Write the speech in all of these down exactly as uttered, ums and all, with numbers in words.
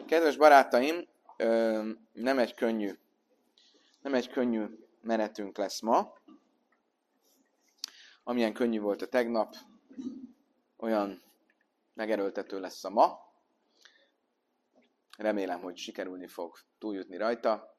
Kedves barátaim, nem egy könnyű, nem egy könnyű menetünk lesz ma. Amilyen könnyű volt a tegnap, olyan megerőltető lesz a ma. Remélem, hogy sikerülni fog túljutni rajta.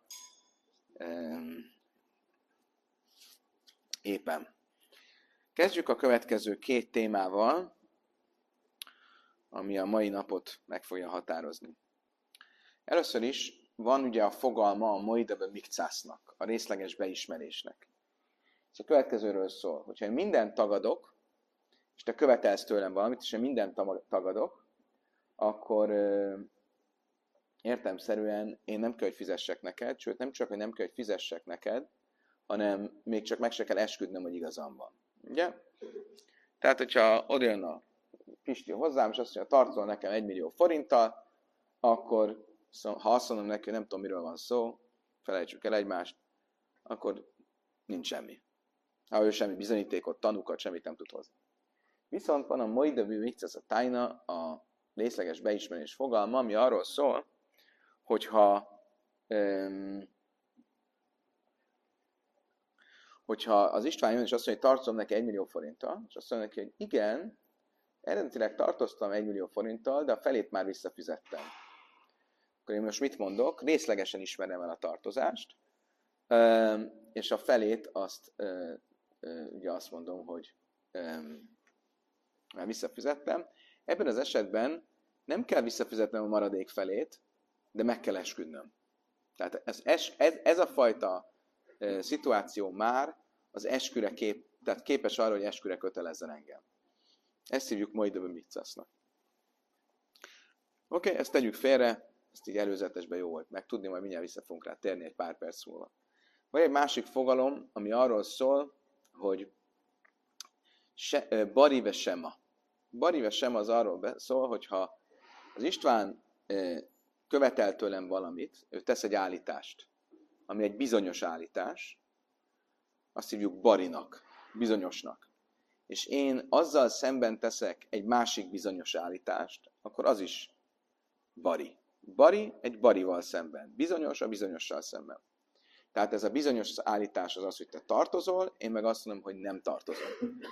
Éppen. Kezdjük a következő két témával, ami a mai napot meg fogja határozni. Először is van ugye a fogalma a moidebe mikcásznak, a részleges beismerésnek. Ez a következőről szól, hogyha én mindent tagadok, és te követelsz tőlem valamit, és én mindent tagadok, akkor ö, értelemszerűen én nem kell, hogy fizessek neked, sőt nem csak, hogy nem kell, hogy fizessek neked, hanem még csak meg se kell esküdnöm, hogy igazam van. Ugye? Tehát, hogyha odajön a Pisti hozzám, és azt mondja, tartozol nekem egy millió forinttal, akkor ha azt mondom neki, hogy nem tudom, miről van szó, felejtsük el egymást, akkor nincs semmi. Ha ő semmi bizonyítékot, tanúkat, semmit nem tud hozni. Viszont van a moidevű mikcász a tájna, a részleges beismerés fogalma, ami arról szól, hogyha um, hogyha az István jön, és azt mondja, hogy tartozom neki egy millió forinttal, és azt mondja neki, hogy igen, eredetileg tartoztam egy millió forinttal, de a felét már visszafizettem. Akkor én most mit mondok? Részlegesen ismerem el a tartozást, és a felét azt, ugye azt mondom, hogy már visszafizettem. Ebben az esetben nem kell visszafizetnem a maradék felét, de meg kell esküdnöm. Tehát ez, ez, ez a fajta szituáció már az esküre kép, tehát képes arra, hogy esküre kötelezzen engem. Ezt hívjuk moidebe mikcásznak. Oké, okay, ezt tegyük félre, ezt így előzetesben jó volt megtudni, majd mindjárt vissza fogunk rá térni egy pár perc múlva. Vagy egy másik fogalom, ami arról szól, hogy se, barive sema. Barive sema az arról szól, hogyha az István követel tőlem valamit, ő tesz egy állítást, ami egy bizonyos állítás, azt hívjuk barinak, bizonyosnak. És én azzal szemben teszek egy másik bizonyos állítást, akkor az is bari. Bari egy barival szemben. Bizonyos a bizonyossal szemben. Tehát ez a bizonyos állítás az az, hogy te tartozol, én meg azt mondom, hogy nem tartozom.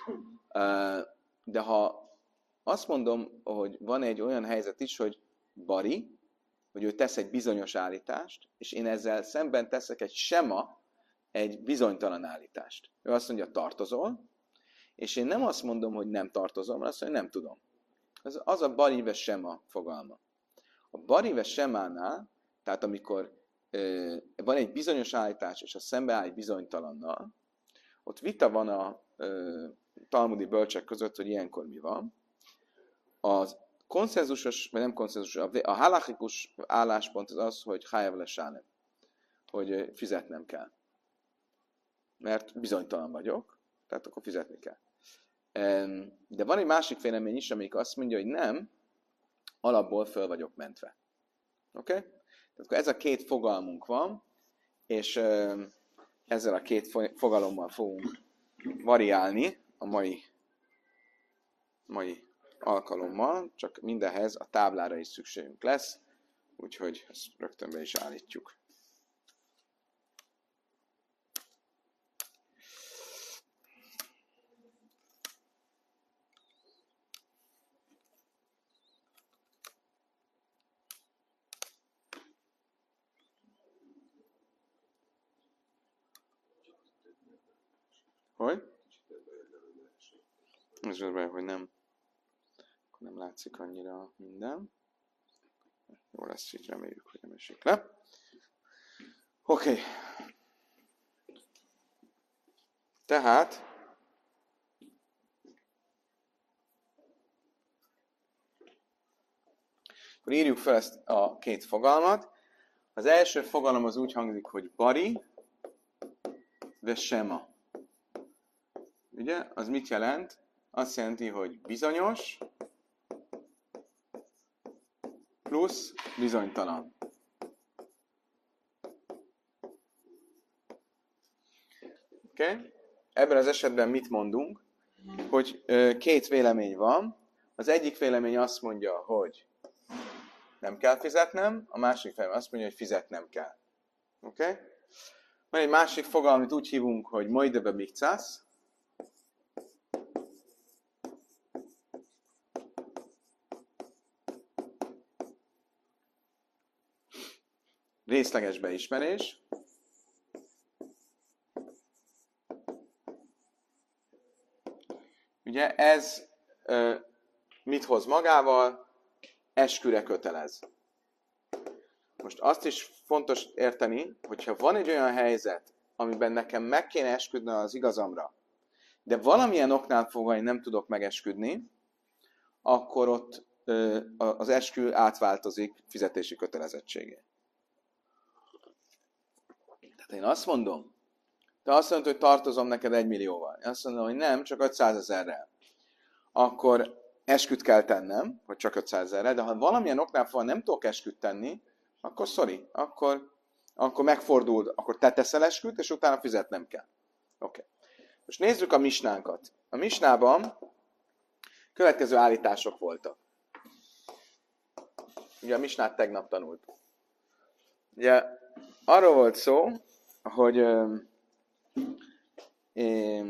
De ha azt mondom, hogy van egy olyan helyzet is, hogy bari, hogy ő tesz egy bizonyos állítást, és én ezzel szemben teszek egy sema, egy bizonytalan állítást. Ő azt mondja, tartozol, és én nem azt mondom, hogy nem tartozom, hanem azt mondja, hogy nem tudom. Ez az a barive sema fogalma. A barive semánál, tehát amikor ö, van egy bizonyos állítás, és a szembeáll egy bizonytalannal, ott vita van a ö, talmudi bölcsek között, hogy ilyenkor mi van. Az konszenzusos, vagy nem konszenzusos, a halachikus álláspont az az, hogy hájav lesálem, hogy fizetnem kell. Mert bizonytalan vagyok, tehát akkor fizetni kell. De van egy másik vélemény is, amelyik azt mondja, hogy nem, alapból föl vagyok mentve. Oké? Okay? Tehát akkor ez a két fogalmunk van, és ezzel a két fogalommal fogunk variálni a mai, mai alkalommal, csak mindenhez a táblára is szükségünk lesz, úgyhogy ezt rögtön be is állítjuk. Hogy? Ez az baj, hogy nem, nem látszik annyira minden. Jó lesz, így reméljük, hogy nem esik le. Oké. Okay. Tehát akkor írjuk fel ezt a két fogalmat. Az első fogalom az úgy hangzik, hogy bari ve sema. Ugye? Az mit jelent? Azt jelenti, hogy bizonyos plusz bizonytalan. Oké? Okay? Ebben az esetben mit mondunk? Hogy ö, két vélemény van. Az egyik vélemény azt mondja, hogy nem kell fizetnem, a másik fejem azt mondja, hogy fizetnem kell. Oké? Okay? Van egy másik fogalom, amit úgy hívunk, hogy mojdebe mikcász. Részleges beismerés. Ugye ez ö, mit hoz magával? Esküre kötelez. Most azt is fontos érteni, hogyha van egy olyan helyzet, amiben nekem meg kéne esküdni az igazamra, de valamilyen oknál fogva én nem tudok megesküdni, akkor ott ö, az eskü átváltozik fizetési kötelezettségé. Tehát én azt mondom, te azt mondod, hogy tartozom neked egy millióval. Én azt mondom, hogy nem, csak ötszázezerrel. Akkor esküt kell tennem, hogy csak ötszázezerrel, de ha valamilyen oknál fogva nem tudok esküt tenni, akkor sorry, akkor, akkor megfordul, akkor te teszel esküt, és utána fizetnem kell. Oké. Okay. Most nézzük a misnánkat. A misnában következő állítások voltak. Ugye a misnát tegnap tanult. Ugye arról volt szó, hogy ö, ö,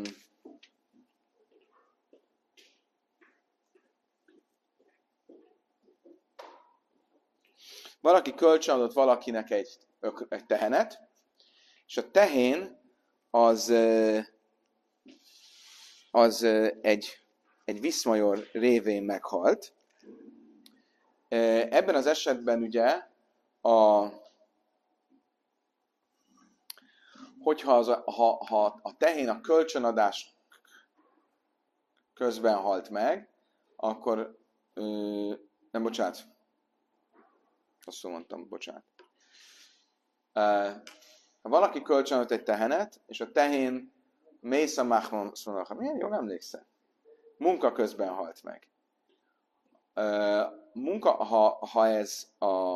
valaki kölcsönadott valakinek egy, egy tehenet, és a tehén az, az egy, egy viszmajor révén meghalt. Ebben az esetben ugye, a, hogyha az a, ha, ha a tehén a kölcsönadás közben halt meg, akkor, nem bocsánat, azt mondtam, bocsánat. Ha valaki kölcsönadott egy tehenet, és a tehén Mésza Machman mondja, milyen jól emlékszel? Munka közben halt meg. Munka, ha, ha ez a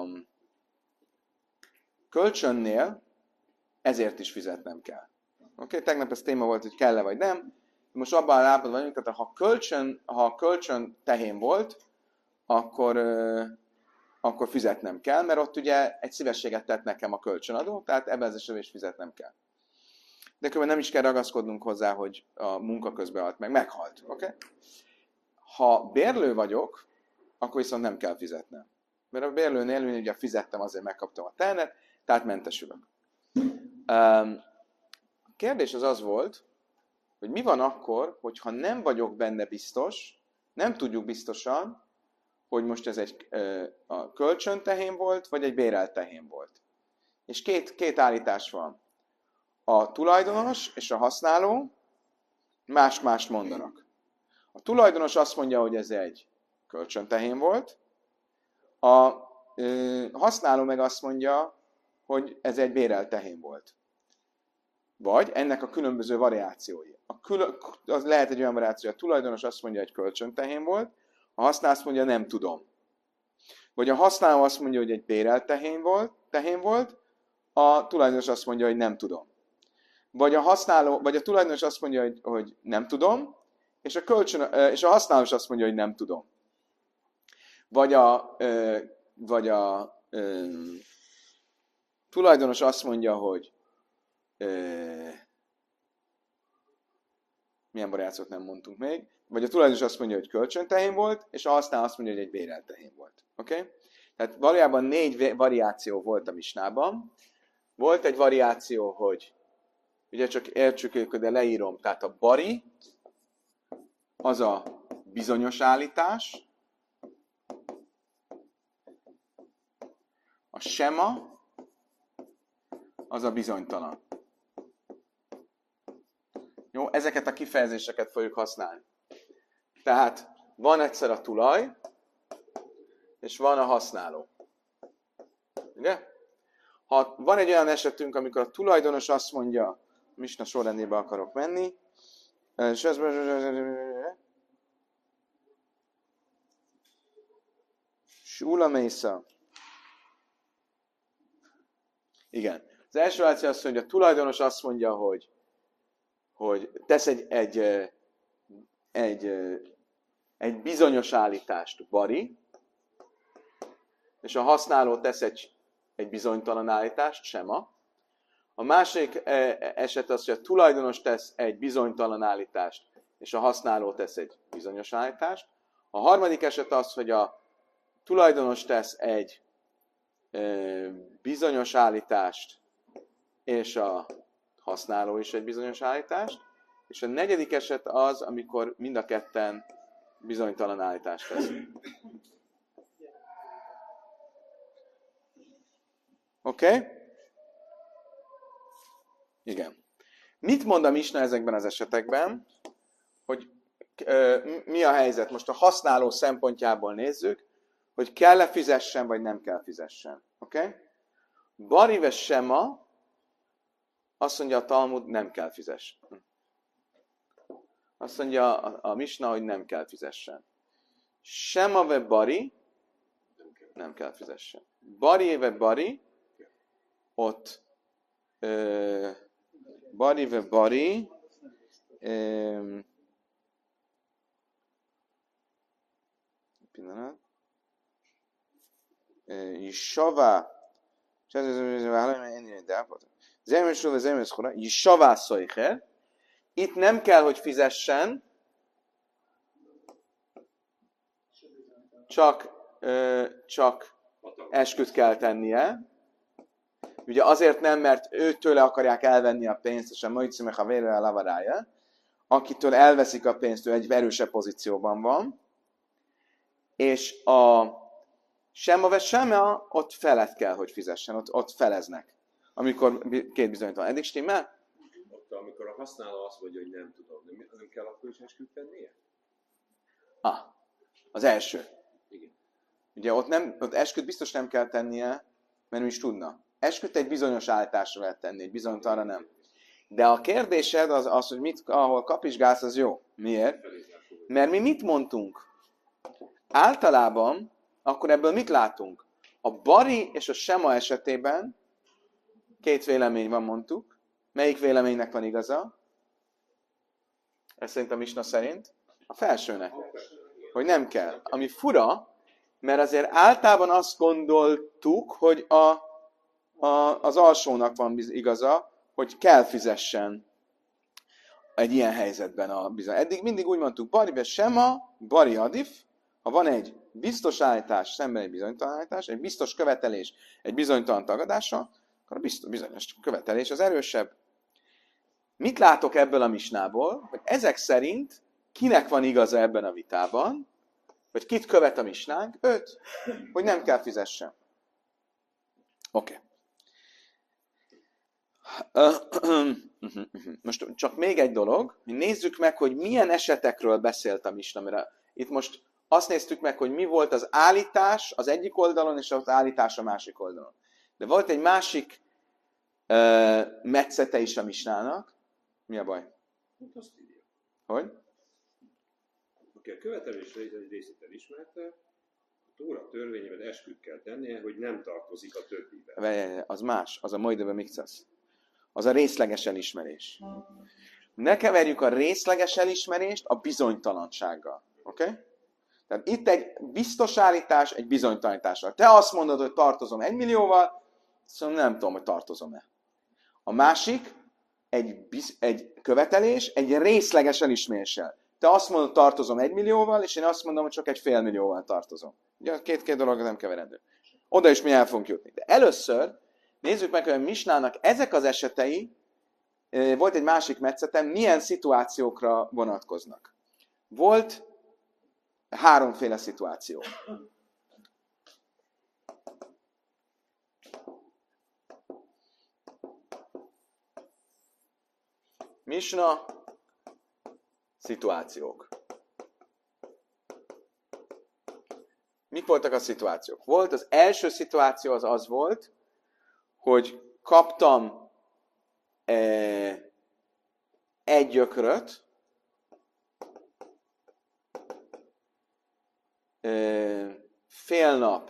kölcsönnél, ezért is fizetnem kell. Oké, okay? Tegnap ez téma volt, hogy kell-e vagy nem. Most abban a lábban vagyunk, tehát ha kölcsön, ha kölcsön tehén volt, akkor akkor fizetnem kell, mert ott ugye egy szívességet tett nekem a kölcsönadó, tehát ebben az esetben is fizetnem kell. De különben nem is kell ragaszkodnunk hozzá, hogy a munka közben halt meg. Meghalt. Okay? Ha bérlő vagyok, akkor viszont nem kell fizetnem. Mert a bérlőnél én ugye fizettem, azért megkaptam a tehenet, tehát mentesülök. A kérdés az az volt, hogy mi van akkor, hogyha nem vagyok benne biztos, nem tudjuk biztosan, hogy most ez egy a kölcsöntehén volt, vagy egy bérelt tehén volt. És két, két állítás van. A tulajdonos és a használó más-mást mondanak. A tulajdonos azt mondja, hogy ez egy kölcsöntehén volt, a ö, használó meg azt mondja, hogy ez egy bérelt tehén volt. Vagy ennek a különböző variációi. A külön, az lehet egy olyan variáció, a tulajdonos azt mondja, hogy kölcsöntehén volt, a használó azt mondja, nem tudom. Vagy a használó azt mondja, hogy egy bérelt tehén volt, tehén volt, a tulajdonos azt mondja, hogy nem tudom. Vagy a használó, vagy a tulajdonos azt mondja, hogy, hogy nem tudom, és a, kölcsön, és a használó is azt mondja, hogy nem tudom. Vagy a, vagy a tulajdonos azt mondja, hogy milyen variációt nem mondtunk még, vagy a tulajdonos azt mondja, hogy kölcsöntehén volt, és a használó azt mondja, hogy egy bérelt tehén volt. Oké? Okay? Tehát valójában négy variáció volt a misnában. Volt egy variáció, hogy ugye csak értsük őket, de leírom. Tehát a bari, az a bizonyos állítás, a sema, az a bizonytalan. Jó, ezeket a kifejezéseket fogjuk használni. Tehát van egyszer a tulaj, és van a használó. Ugye? Ha van egy olyan esetünk, amikor a tulajdonos azt mondja, misna sorrendjébe akarok menni, és ez... Sula Mésza. Igen. Az első reakció azt mondja, a tulajdonos azt mondja, hogy, hogy tesz egy, egy, egy, egy bizonyos állítást bari, és a használó tesz egy, egy bizonytalan állítást, sema. A másik eset az, hogy a tulajdonos tesz egy bizonytalan állítást, és a használó tesz egy bizonyos állítást. A harmadik eset az, hogy a tulajdonos tesz egy e, bizonyos állítást, és a használó is egy bizonyos állítást. És a negyedik eset az, amikor mind a ketten bizonytalan állítást tesz. Oké? Okay? Igen. Mit mond a Misna ezekben az esetekben? Hogy ö, mi a helyzet? Most a használó szempontjából nézzük, hogy kell-e fizessen, vagy nem kell fizessen. Oké? Okay? Barive sema, azt mondja a Talmud, nem kell fizessen. Azt mondja a, a Misna, hogy nem kell fizessen. Sema ve bari, nem kell fizessen. Bari ve bari, ott ö, bari ve bari, ö, pillanat, Yishava, Yishava Soicher, itt nem kell, hogy fizessen, csak, ö, csak esküt kell tennie. Ugye azért nem, mert őtől akarják elvenni a pénzt, és a Moicimech a vérőre lavarája, akitől elveszik a pénzt, ő egy erősebb pozícióban van, és a Sema sema, ott felet kell, hogy fizessen, ott, ott feleznek, amikor két bizonytalan. Eddig stimmel? Ott, amikor a használó azt mondja, hogy nem tudom, nem, nem kell akkor is esküt tennie? Ah, az első. Igen. Ugye ott, nem, ott esküt biztos nem kell tennie, mert ő is tudna. Esküt egy bizonyos állításra lehet tenni, egy bizonytalanra nem. De a kérdésed az, az hogy mit, ahol kapizsgálsz, az jó. Miért? Mert mi mit mondtunk? Általában, akkor ebből mit látunk? A bari és a sema esetében két vélemény van, mondtuk. Melyik véleménynek van igaza? Ez szerint a Misna szerint? A felsőnek. Hogy nem kell. Ami fura, mert azért általában azt gondoltuk, hogy a, a, az alsónak van igaza, hogy kell fizessen egy ilyen helyzetben a bizony. Eddig mindig úgy mondtuk, bari ve sema, bari adif, ha van egy biztos állítás, szemben egy bizonytalan állítás, egy biztos követelés, egy bizonytalan tagadása, akkor a biztos, bizonyos követelés az erősebb. Mit látok ebből a misnából? Hogy ezek szerint kinek van igaza ebben a vitában, vagy kit követ a misnánk? Őt, hogy nem kell fizessen. Oké. Okay. Most csak még egy dolog, nézzük meg, hogy milyen esetekről beszélt a misna, mert itt most azt néztük meg, hogy mi volt az állítás az egyik oldalon, és az állítás a másik oldalon. De volt egy másik uh, metszete is a misnának. Mi a baj? Azt írja. Hogy? Aki a követelés egy részét elismerte, a Tóra törvényében esküt kell tennie, hogy nem tartozik a többivel. Az más, az a mojdebe mikcasz. Az a részleges elismerés. Ne keverjük a részleges elismerést a bizonytalansággal. Oké? Okay? Tehát itt egy biztos állítás, egy bizonytalanítással. Te azt mondod, hogy tartozom egy millióval, szóval nem tudom, hogy tartozom-e. A másik, egy, biz, egy követelés, egy részleges elismeréssel. Te azt mondod, tartozom egy millióval, és én azt mondom, hogy csak egy fél millióval tartozom. Ugye a két-két dolog nem keverendő. Oda is mi el fogunk jutni. De először nézzük meg, hogy a misnának ezek az esetei, volt egy másik metszetem, milyen szituációkra vonatkoznak. Volt háromféle szituáció. Misna, szituációk. Mik voltak a szituációk? Volt az első szituáció, az az volt, hogy kaptam eh, egy gyökröt, eh, fél nap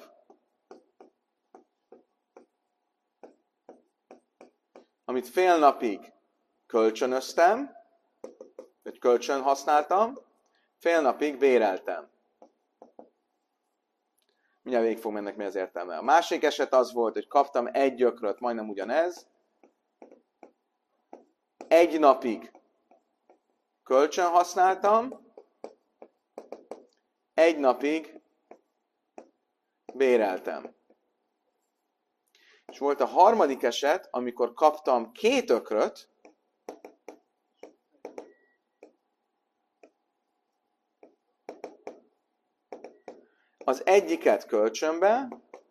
amit fél napig kölcsönöztem, vagy kölcsön használtam, fél napig béreltem. Mindjárt végig fog mennek, mi az értelme. A másik eset az volt, hogy kaptam egy gyökröt, majdnem ugyanez. Egy napig kölcsön használtam, egy napig béreltem. És volt a harmadik eset, amikor kaptam két ökröt, az egyiket kölcsönbe,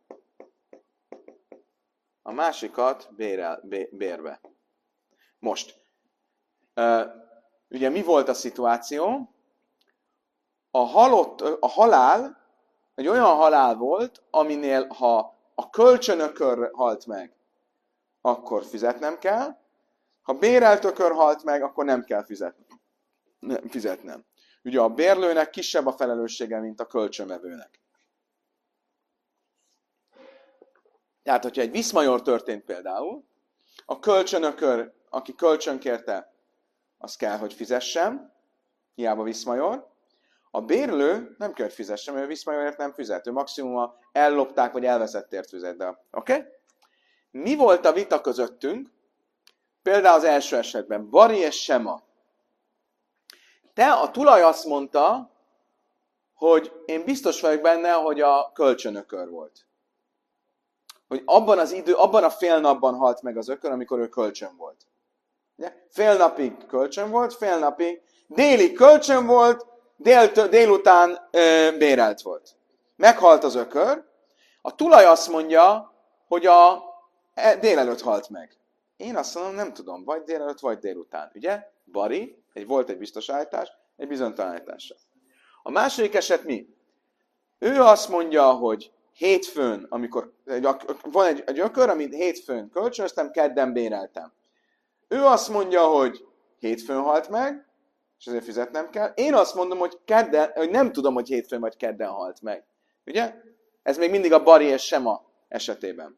a másikat bérel, bé, bérbe. Most, uh, ugye mi volt a szituáció? A, halott, a halál egy olyan halál volt, aminél ha a kölcsönökör halt meg, akkor fizetnem kell, ha bérelt ökör halt meg, akkor nem kell fizetnem. Nem, fizetnem. Ugye a bérlőnek kisebb a felelőssége, mint a kölcsönvevőnek. Tehát, hogyha egy viszmajor történt például, a kölcsönökör, aki kölcsön kérte, az kell, hogy fizessen, hiába viszmajor. A bérlő nem kell, hogy fizessen, mert a viszmajorért nem fizet. Ő maximum ellopták, vagy elveszettért fizet. Oké? Okay? Mi volt a vita közöttünk? Például az első esetben, Bari és Sema. Te, a tulaj azt mondta, hogy én biztos vagyok benne, hogy a kölcsönökör volt. Hogy abban az idő, abban a fél napban halt meg az ökör, amikor ő kölcsön volt. Ugye? Fél napig kölcsön volt, fél napig déli kölcsön volt, dél, délután ö, bérelt volt. Meghalt az ökör, a tulaj azt mondja, hogy a e, délelőtt halt meg. Én azt mondom, nem tudom, vagy délelőtt, vagy délután. Ugye? Bari, egy, volt egy biztos állítás, egy bizonytalan állítása. A második eset mi? Ő azt mondja, hogy hétfőn, amikor van egy, egy ökör, amit hétfőn kölcsönöztem, kedden béreltem. Ő azt mondja, hogy hétfőn halt meg, és ezért fizetnem kell. Én azt mondom, hogy, kedden, hogy nem tudom, hogy hétfőn vagy kedden halt meg. Ugye? Ez még mindig a Bari és Sema esetében.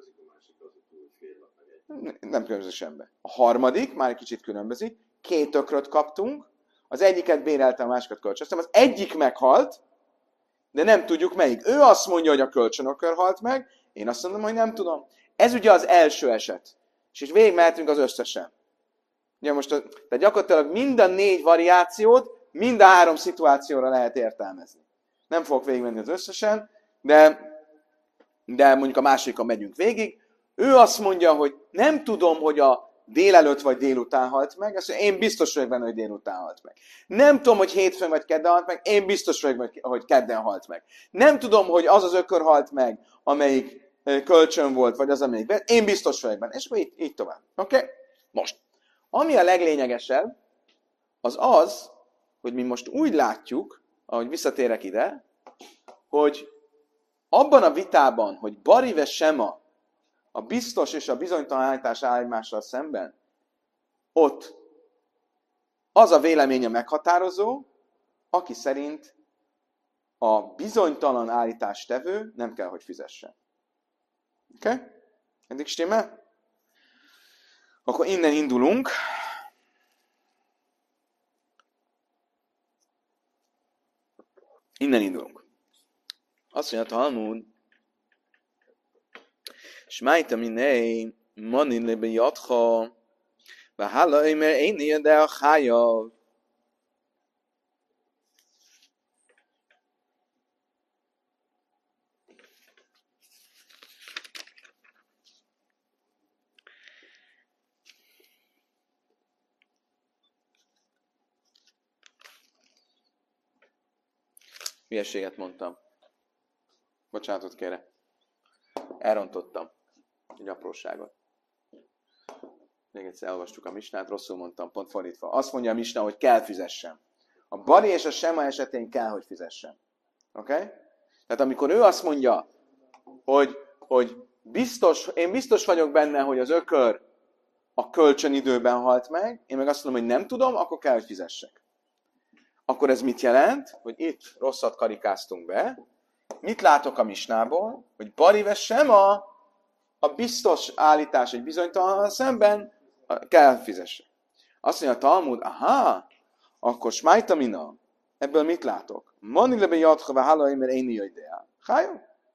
Nem különbözik semmi. A harmadik, már egy kicsit különbözik. Két ökröt kaptunk, az egyiket béreltem, a másikat kölcsönöztem. Az egyik meghalt, de nem tudjuk melyik. Ő azt mondja, hogy a kölcsönökör halt meg, én azt mondom, hogy nem tudom. Ez ugye az első eset. És így végigmehetünk az összesen. Ugye most, a, tehát gyakorlatilag mind a négy variációt, mind a három szituációra lehet értelmezni. Nem fogok végigmenni az összesen, de, de mondjuk a másikon megyünk végig. Ő azt mondja, hogy nem tudom, hogy a délelőtt vagy délután halt meg, azt mondja, én biztos vagyok benne, hogy délután halt meg. Nem tudom, hogy hétfőn vagy kedden halt meg, én biztos vagyok benne, hogy kedden halt meg. Nem tudom, hogy az az ökör halt meg, amelyik kölcsön volt, vagy az, amelyik benne, én biztos vagyok benne. És akkor így, így tovább. Oké? Okay? Most. Ami a leglényegesebb, az az, hogy mi most úgy látjuk, ahogy visszatérek ide, hogy abban a vitában, hogy Bari ve Sema, a biztos és a bizonytalan állítás áll egymással szemben, ott az a véleménye meghatározó, aki szerint a bizonytalan állítás tevő nem kell, hogy fizessen. Oké? Okay? Eddig stimmel? Akkor innen indulunk. Innen indulunk. Azt mondja a Talmud, Shmaita minei manin lebe yadcha v'hala imer eini yadei chayav. Hülyeséget mondtam. Bocsánatot kérek. Elrontottam egy apróságot. Még egyszer elolvastuk a misnát, rosszul mondtam, pont fordítva. Azt mondja a misna, hogy kell fizessen. A Bari és a Sema esetén kell, hogy fizessen. Oké? Okay? Tehát amikor ő azt mondja, hogy, hogy biztos, én biztos vagyok benne, hogy az ökör a kölcsönidőben halt meg, én meg azt mondom, hogy nem tudom, akkor kell, hogy fizessek. Akkor ez mit jelent? Hogy itt rosszat karikáztunk be. Mit látok a misnából? Hogy Bari ve Sema, a biztos állítás egy bizonytalan szemben kell fizesse. Azt mondja a Talmud, aha, akkor Shmaita mina. Ebből mit látok? Mani lebe yadcha v'hala imer eini yadei. Hájó?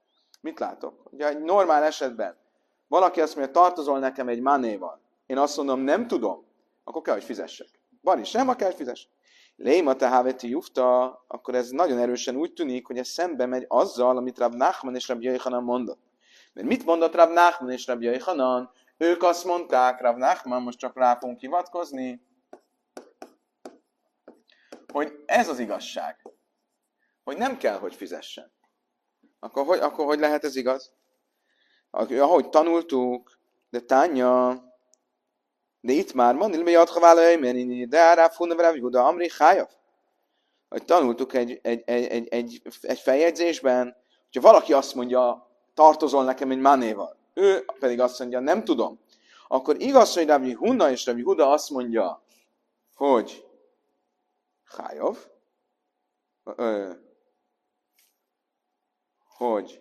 Mit látok? Ugye egy normál esetben valaki azt mondja, tartozol nekem egy manéval. Én azt mondom, nem tudom, akkor kell, hogy fizessek. Van is, nem, kell, hogy fizessek. Léma te háveti jufta, akkor ez nagyon erősen úgy tűnik, hogy ez szembe megy azzal, amit Rab Nachman és Rab Yochanan mondott. Mert mit mondott Rab Nachman és Rab Yochanan? Ők azt mondták, Rab Nachman, most csak rá fogunk hivatkozni, hogy ez az igazság. Hogy nem kell, hogy fizessen. Akkor hogy, akkor hogy lehet ez igaz? Ahogy tanultuk, de tánya, de itt már van, de Ráv Huna Ráv Juda Amri Chájav. Hogy tanultuk egy, egy, egy, egy, egy feljegyzésben, hogyha valaki azt mondja, tartozol nekem egy manéval, ő pedig azt mondja, nem tudom, akkor igaz, hogy Ráv Huna és Ráv Juda azt mondja, hogy Chájav, hogy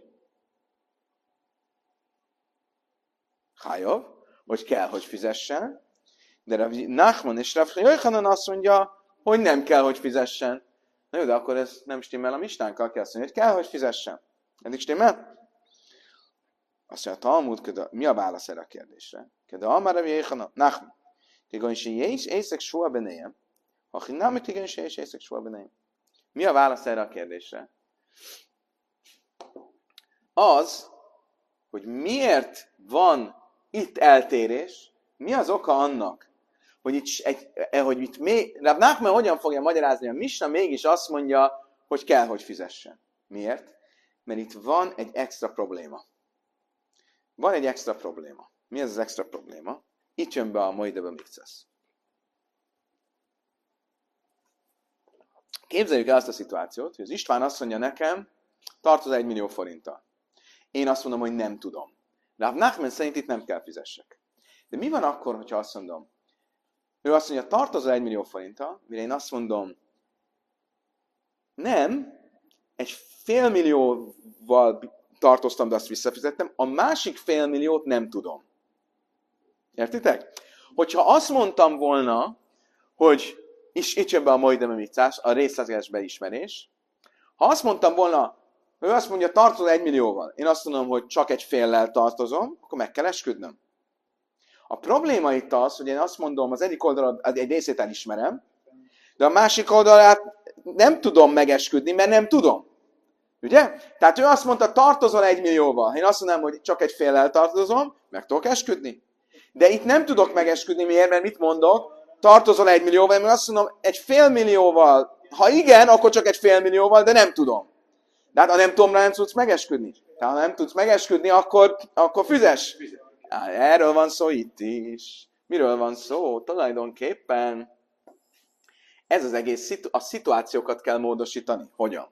Chájav, hogy kell, hogy fizessen, de Rav Nachman és Rav Yochanan azt mondja, hogy nem kell, hogy fizessen. Na jó, de akkor ez nem stimmel a mistánkkal, kell azt mondja, hogy kell, hogy fizessen. Eddig stimmel? Azt mondja, a Talmud, mi a válasz erre a kérdésre? De Amar Rav Yochanan, Nachman, kigon se jész észek soha benéjem, ha nem kigon se jész észek soha benéjem. Mi a válasz erre a kérdésre? Az, hogy miért van itt eltérés, mi az oka annak, hogy itt, egy, hogy itt még, Rab Nachman hogyan fogja magyarázni, a Misna mégis azt mondja, hogy kell, hogy fizessen. Miért? Mert itt van egy extra probléma. Van egy extra probléma. Mi ez az extra probléma? Itt jön be a Moedebe Mikcasz. Képzeljük el azt a szituációt, hogy az István azt mondja nekem, tartoz egy millió forinttal. Én azt mondom, hogy nem tudom. Rav Nachman szerint itt nem kell fizessek. De mi van akkor, hogyha azt mondom? Ő azt mondja, tartozol egy millió forinttal, mire én azt mondom, nem, egy fél millióval tartoztam, de azt visszafizettem, a másik fél milliót nem tudom. Értitek? Hogyha azt mondtam volna, hogy és itt jön be a Moedebe Mikcasz, a részletes beismerés, ha azt mondtam volna, ő azt mondja, tartozol egy millióval, én azt mondom, hogy csak egy féllel tartozom, akkor meg kell esküdnöm. A probléma itt az, hogy én azt mondom, az egyik oldalon egy részét elismerem, de a másik oldalát nem tudom megesküdni, mert nem tudom. Ugye? Tehát ő azt mondta, tartozol egy millióval. Én azt mondom, hogy csak egy féllel tartozom, meg tudok esküdni. De itt nem tudok megesküdni, miért? Mert mit mondok? Tartozol egy millióval, mert azt mondom, egy fél millióval. Ha igen, akkor csak egy fél millióval, de nem tudom. De hát ha nem tudom, nem tudsz megesküdni. Tehát ha nem tudsz megesküdni, akkor, akkor fizes. Erről van szó itt is. Miről van szó? Tulajdonképpen ez az egész, szitu- a szituációkat kell módosítani. Hogyan?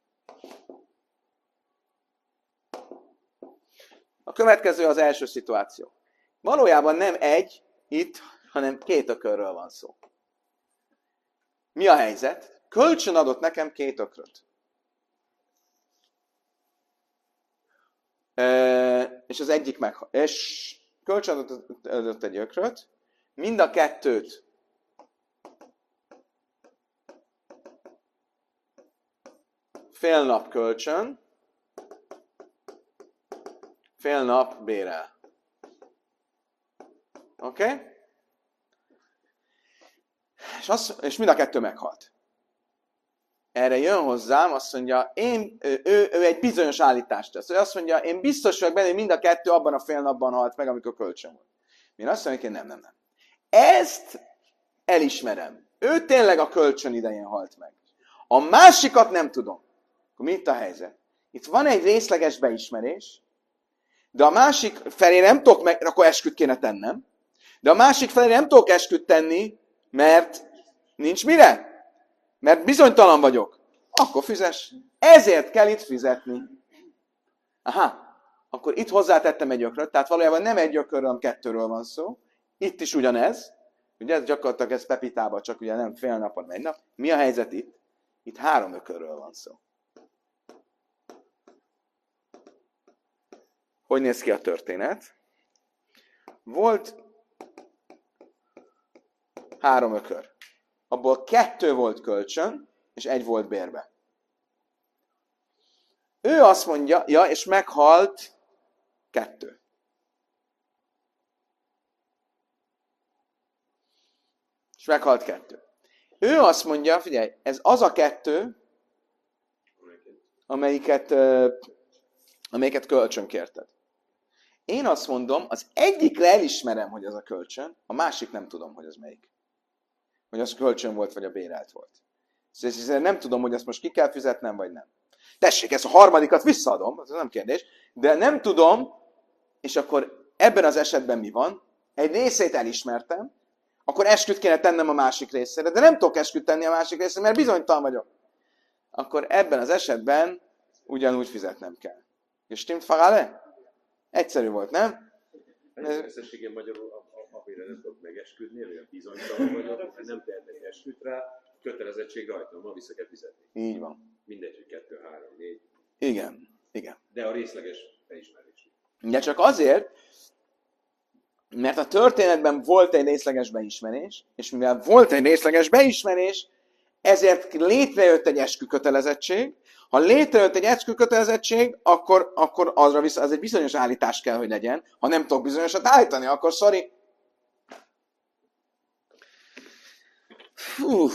A következő az első szituáció. Valójában nem egy itt, hanem két ökörről van szó. Mi a helyzet? Kölcsön adott nekem két ökröt. E, és az egyik meg... És kölcsön adott, adott egy ökröt. Mind a kettőt fél nap kölcsön, fél nap bérel. Oké? Okay? És, az, és mind a kettő meghalt. Erre jön hozzám, azt mondja, én, ő, ő, ő egy bizonyos állítást tesz. Ő azt mondja, én biztos vagyok benne, hogy mind a kettő abban a fél napban halt meg, amikor kölcsön volt. Én azt mondja, hogy nem, nem, nem. Ezt elismerem. Ő tényleg a kölcsön idején halt meg. A másikat nem tudom. Akkor mi itt a helyzet? Itt van egy részleges beismerés, de a másik felé nem tudok meg, akkor esküt kéne tennem, de a másik felé nem tudok esküt tenni, mert nincs mire. Mert bizonytalan vagyok. Akkor fizess. Ezért kell itt fizetni. Aha. Akkor itt hozzátettem egy ökröt, tehát valójában nem egy ökörről, hanem kettőről van szó. Itt is ugyanez. Ugye ez gyakorlatilag ez Pepitában, csak ugye nem fél napon, egy nap. Mi a helyzet itt? Itt három ökörről van szó. Hogy néz ki a történet? Volt három ökör. Abból kettő volt kölcsön, és egy volt bérbe. Ő azt mondja, ja, és meghalt kettő. És meghalt kettő. Ő azt mondja, figyelj, ez az a kettő, amelyiket, amelyiket kölcsön kérted. Én azt mondom, az egyikre elismerem, hogy az a kölcsön, a másik nem tudom, hogy az melyik. Hogy az kölcsön volt, vagy a bérelt volt. Szóval nem tudom, hogy azt most ki kell fizetnem, vagy nem. Tessék, ezt a harmadikat visszaadom, ez nem kérdés, de nem tudom, és akkor ebben az esetben mi van? Egy részét elismertem, akkor esküt kéne tennem a másik részére, de nem tudok esküt tenni a másik részére, mert bizonytalan vagyok. Akkor ebben az esetben ugyanúgy fizetnem kell. És stimmt farale? Egyszerű volt, nem? Összességén magyarul, amire nem tudok megesküdni, olyan bizonytalan vagyok, mert nem tehetek esküt rá, kötelezettség rajtam van, vissza kell fizetni. Így van. Mindegy, hogy kettő, három, négy. Igen, igen. De a részleges beismerés. De csak azért, mert a történetben volt egy részleges beismerés, és mivel volt egy részleges beismerés, ezért létrejött egy eskükötelezettség. Ha létrejött egy eskükötelezettség, akkor, akkor azra vissza, az egy bizonyos állítás kell, hogy legyen. Ha nem tudok bizonyosat állítani, akkor sorry. Fú.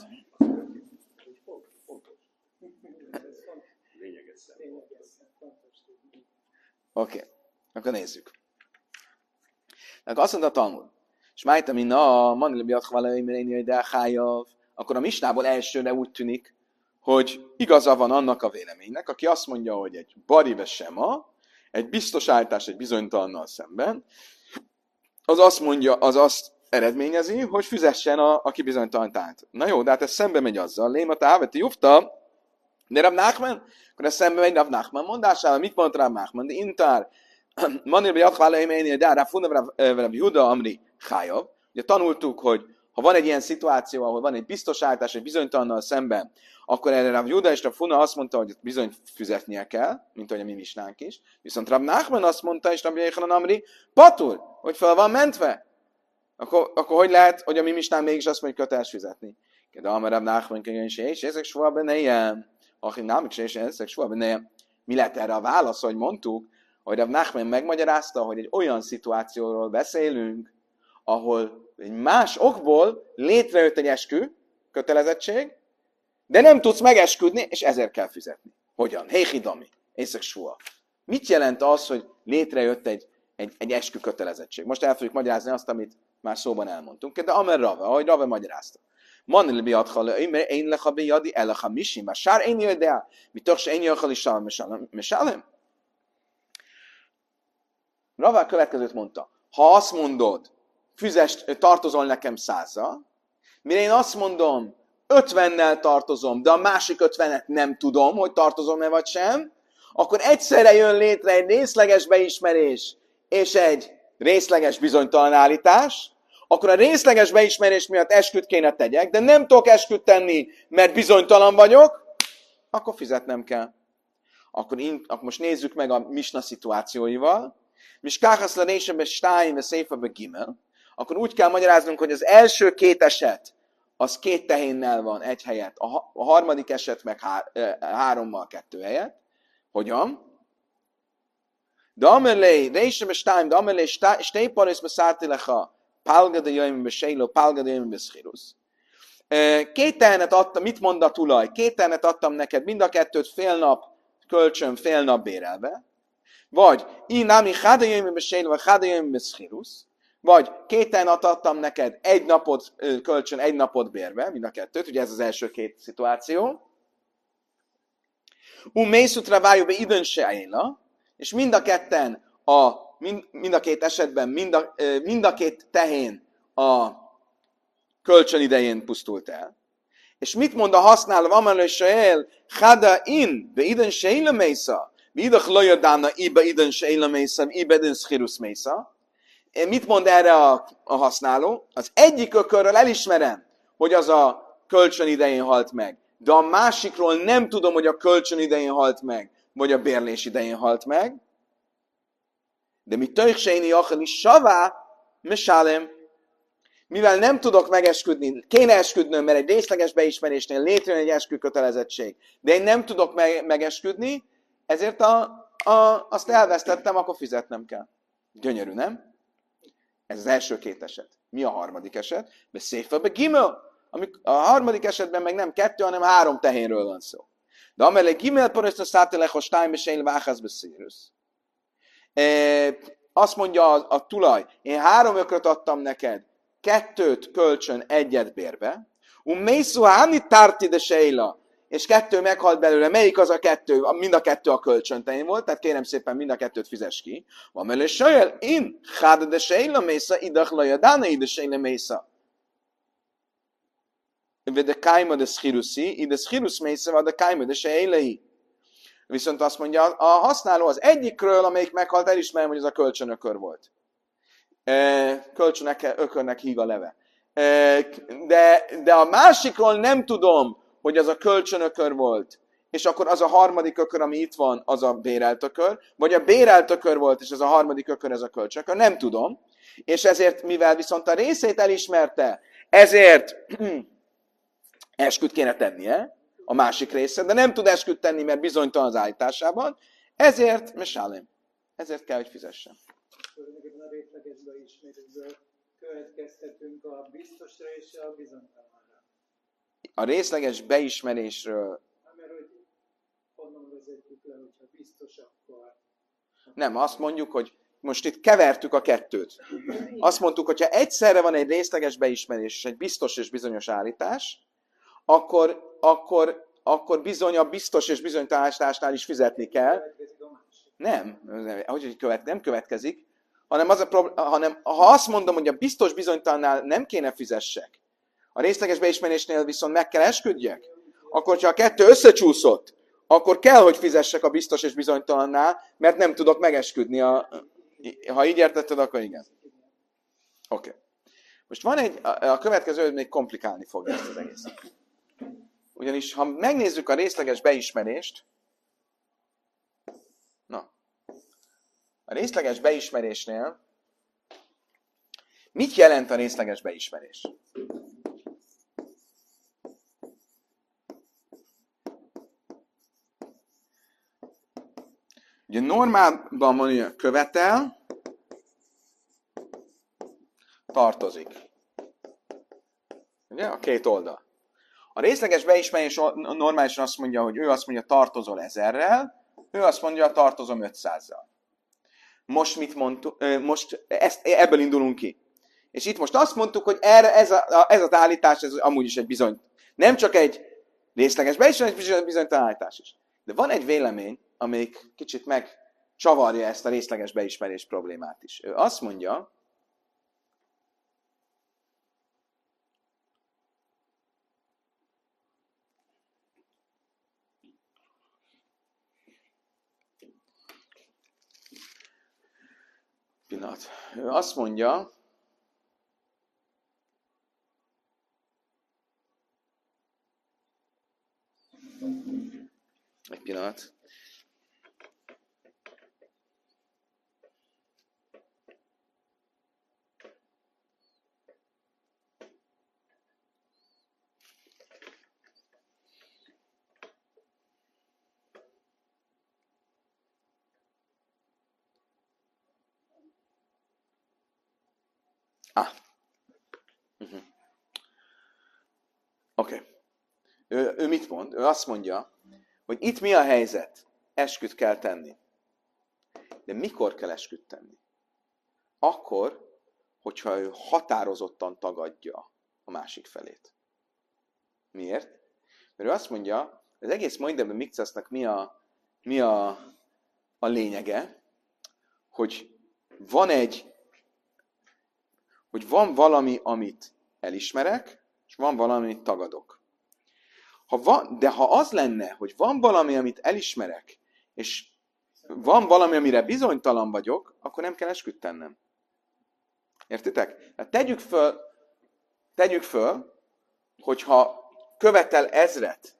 Oké, okay. Akkor nézzük. Akkor azt mondta a Talmud, és májtam én a manilibiat hvalai de hájav, akkor a misnából elsőre úgy tűnik, hogy igaza van annak a véleménynek, aki azt mondja, hogy egy barive sema, egy biztos állítás egy bizonytalannal szemben, az azt mondja, az azt eredményezi, hogy fizessen, a, aki bizonytalant állt. Na jó, de hát ez szembe megy azzal, léma táveti jufta, de Rav Nachman, akkor ez szembe megy Rav Nachman mondásával, mit mondta Rav Nachman? De intár, manilbe jatchvála iménél, de ráfunda Rav Juda Amri Chájav. Ugye tanultuk, hogy ha van egy ilyen szituáció, ahol van egy biztos állítás, egy bizonytalannal szemben, akkor erre Rav Juda és Rav Huna azt mondta, hogy bizony fizetnie kell, mint ahogy a mi misnánk is. Viszont Rav Nachman azt mondta, és Rav Yochanan Amri, patur, hogy fel van mentve. Akkor, akkor hogy lehet, hogy a mi misnánk mégis azt mondja, hogy köteles fizetni? De Amar Rav Nachman könyvén se, és ezek soha benejem. Achin námik se, és ezek soha benejem. Mi lett erre a válasz, hogy mondtuk, hogy Rav Nachman megmagyarázta, hogy egy olyan szituációról beszélünk, ahol egy más okból létrejött egy eskü, kötelezettség, de nem tudsz megesküdni, és ezért kell fizetni. Hogyan? Héhidami. Észak soha. Mit jelent az, hogy létrejött egy, egy, egy eskü kötelezettség? Most el fogjuk magyarázni azt, amit már szóban elmondtunk, de amer Rave, ahogy Rave magyarázta. Man biadchal, én lecha biadi, elecha misi, már sár én jöjj el, mi tökse én jöjjel is mesálem. Rave a következőt mondta. Ha azt mondod, füzes, tartozol nekem százzal, mire én azt mondom, ötvennel tartozom, de a másik ötvenet nem tudom, hogy tartozom-e vagy sem, akkor egyszerre jön létre egy részleges beismerés és egy részleges bizonytalan állítás, akkor a részleges beismerés miatt esküt kéne tegyek, de nem tudok esküt tenni, mert bizonytalan vagyok, akkor fizetnem kell. Akkor, in, akkor most nézzük meg a misna szituációival. Miskáhasz le résebe stáim ve széfebe gimel. Akkor úgy kell magyaráznunk, hogy az első két eset, az két tehénnel van egy helyet, a, a harmadik eset meg há, e, hárommal kettő helyet. Hogyan? De amelé, résebe stáim, de amelé stéparész beszártilecha, pálga de jöjjön besélő, pálga de jöjjön beszchirusz. Két tehenet adtam, mit mond a tulaj? Két tehenet adtam neked, mind a kettőt fél nap kölcsön, fél nap bérelve. Vagy, inámi háda jöjjön besélő, vagy háda jöjjön beszchirusz. Vagy két tehenet adtam neked, egy napot kölcsön, egy napot bérve, mind a kettőt, ugye ez az első két szituáció. Um mészutra vájú be időn se éla, és mind a ketten, a, mind, mind a két esetben, mind a, mind a két tehén a kölcsön idején pusztult el. És mit mond a használó? Amelő se él, hada in, be időn se éla mésza, be idach lojadána, ibe időn se éla mésza, ibe időn schirusz mésza. Mit mond erre a, a használó? Az egyik ökörről elismerem, hogy az a kölcsön idején halt meg. De a másikról nem tudom, hogy a kölcsön idején halt meg, vagy a bérlés idején halt meg. De mi töjkseini achani savá, mesálem. Mivel nem tudok megesküdni, kéne esküdnöm, mert egy részleges beismerésnél létrejön egy eskü kötelezettség, de én nem tudok meg, megesküdni, ezért a, a, azt elvesztettem, akkor fizetnem kell. Gyönyörű, nem? Ez az első két eset. Mi a harmadik eset? Be széfebe gimel. A harmadik esetben meg nem kettő, hanem három tehénről van szó. De amellé gimel poroszt a szátelechos tájm és én váhász beszérusz. Azt mondja a, a tulaj, én három ökröt adtam neked, kettőt kölcsön, egyet bérbe, um mészú háni tárti de sejla, és kettő meghalt belőle, melyik az a kettő? Mind a kettő a kölcsöntein volt, tehát kérem szépen mind a kettőt fizess ki. Van mellé sajjel, in, háda de sejla mésza, idach lajadána ide sejla mésza. De kájma de szchiruszi, ide szchirusz mésza, vagy de kájma de sejlehi. Viszont azt mondja, a használó az egyikről, amelyik meghalt, elismerem, hogy ez a kölcsönökör volt. Kölcsönökörnek hív a leve. De, de a másikról nem tudom, hogy az a kölcsönökör volt, és akkor az a harmadik ökör, ami itt van, az a bérelt ökör, vagy a bérelt ökör volt, és az a harmadik ökör, ez a kölcsönökör, nem tudom. És ezért, mivel viszont a részét elismerte, ezért esküt kéne tennie, a másik része, de nem tud esküt tenni, mert bizonytalan az állításában, ezért, mesálem, ezért kell, hogy fizessen. A részleges beismerésből következtetünk a biztosra és a bizonytalanra. A részleges beismerésről... Mert hogy honnan vezetjük le, hogyha biztos, akkor... Nem, azt mondjuk, hogy most itt kevertük a kettőt. Azt mondtuk, hogyha egyszerre van egy részleges beismerés és egy biztos és bizonyos állítás, akkor, akkor, akkor bizony a biztos és bizonytalanításnál is fizetni kell. Nem, hogy követ, nem következik, hanem, az a prob- hanem ha azt mondom, hogy a biztos bizonytalannál nem kéne fizessek, a részleges beismerésnél viszont meg kell esküdjek, akkor ha a kettő összecsúszott, akkor kell, hogy fizessek a biztos és bizonytalannál, mert nem tudok megesküdni. A, ha így értetted, akkor igen. Oké. Okay. Most van egy, a következő még komplikálni fogja ezt az egészet. Ugyanis, ha megnézzük a részleges beismerést, na, a részleges beismerésnél mit jelent a részleges beismerés? Ugye normálban van, hogy követel, tartozik. Ugye? A két oldal. A részleges beismerés normálisan azt mondja, hogy ő azt mondja, tartozol ezerrel, ő azt mondja, tartozom ötszázzal. Most mit mondtuk? Most ezt, ebből indulunk ki. És itt most azt mondtuk, hogy erre, ez, a, ez az állítás, ez amúgy is egy bizony. Nem csak egy részleges beismerés, egy bizonytalan állítás is. De van egy vélemény, amelyik kicsit megcsavarja ezt a részleges beismerés problémát is. Ő azt mondja, pillanat. Ő azt mondja, egy pillanat. Ah. Uh-huh. Oké. Okay. Ő, ő mit mond? Ő azt mondja, hogy itt mi a helyzet? Esküt kell tenni. De mikor kell esküt tenni? Akkor, hogyha ő határozottan tagadja a másik felét. Miért? Mert ő azt mondja, az egész Moedeben Mikcasznak mi a, mi a, a lényege, hogy van egy hogy van valami, amit elismerek, és van valami, amit tagadok. Ha van, de ha az lenne, hogy van valami, amit elismerek, és van valami, amire bizonytalan vagyok, akkor nem kell esküt tennem. Értitek? Hát tegyük föl, tegyük föl, hogyha követel ezret,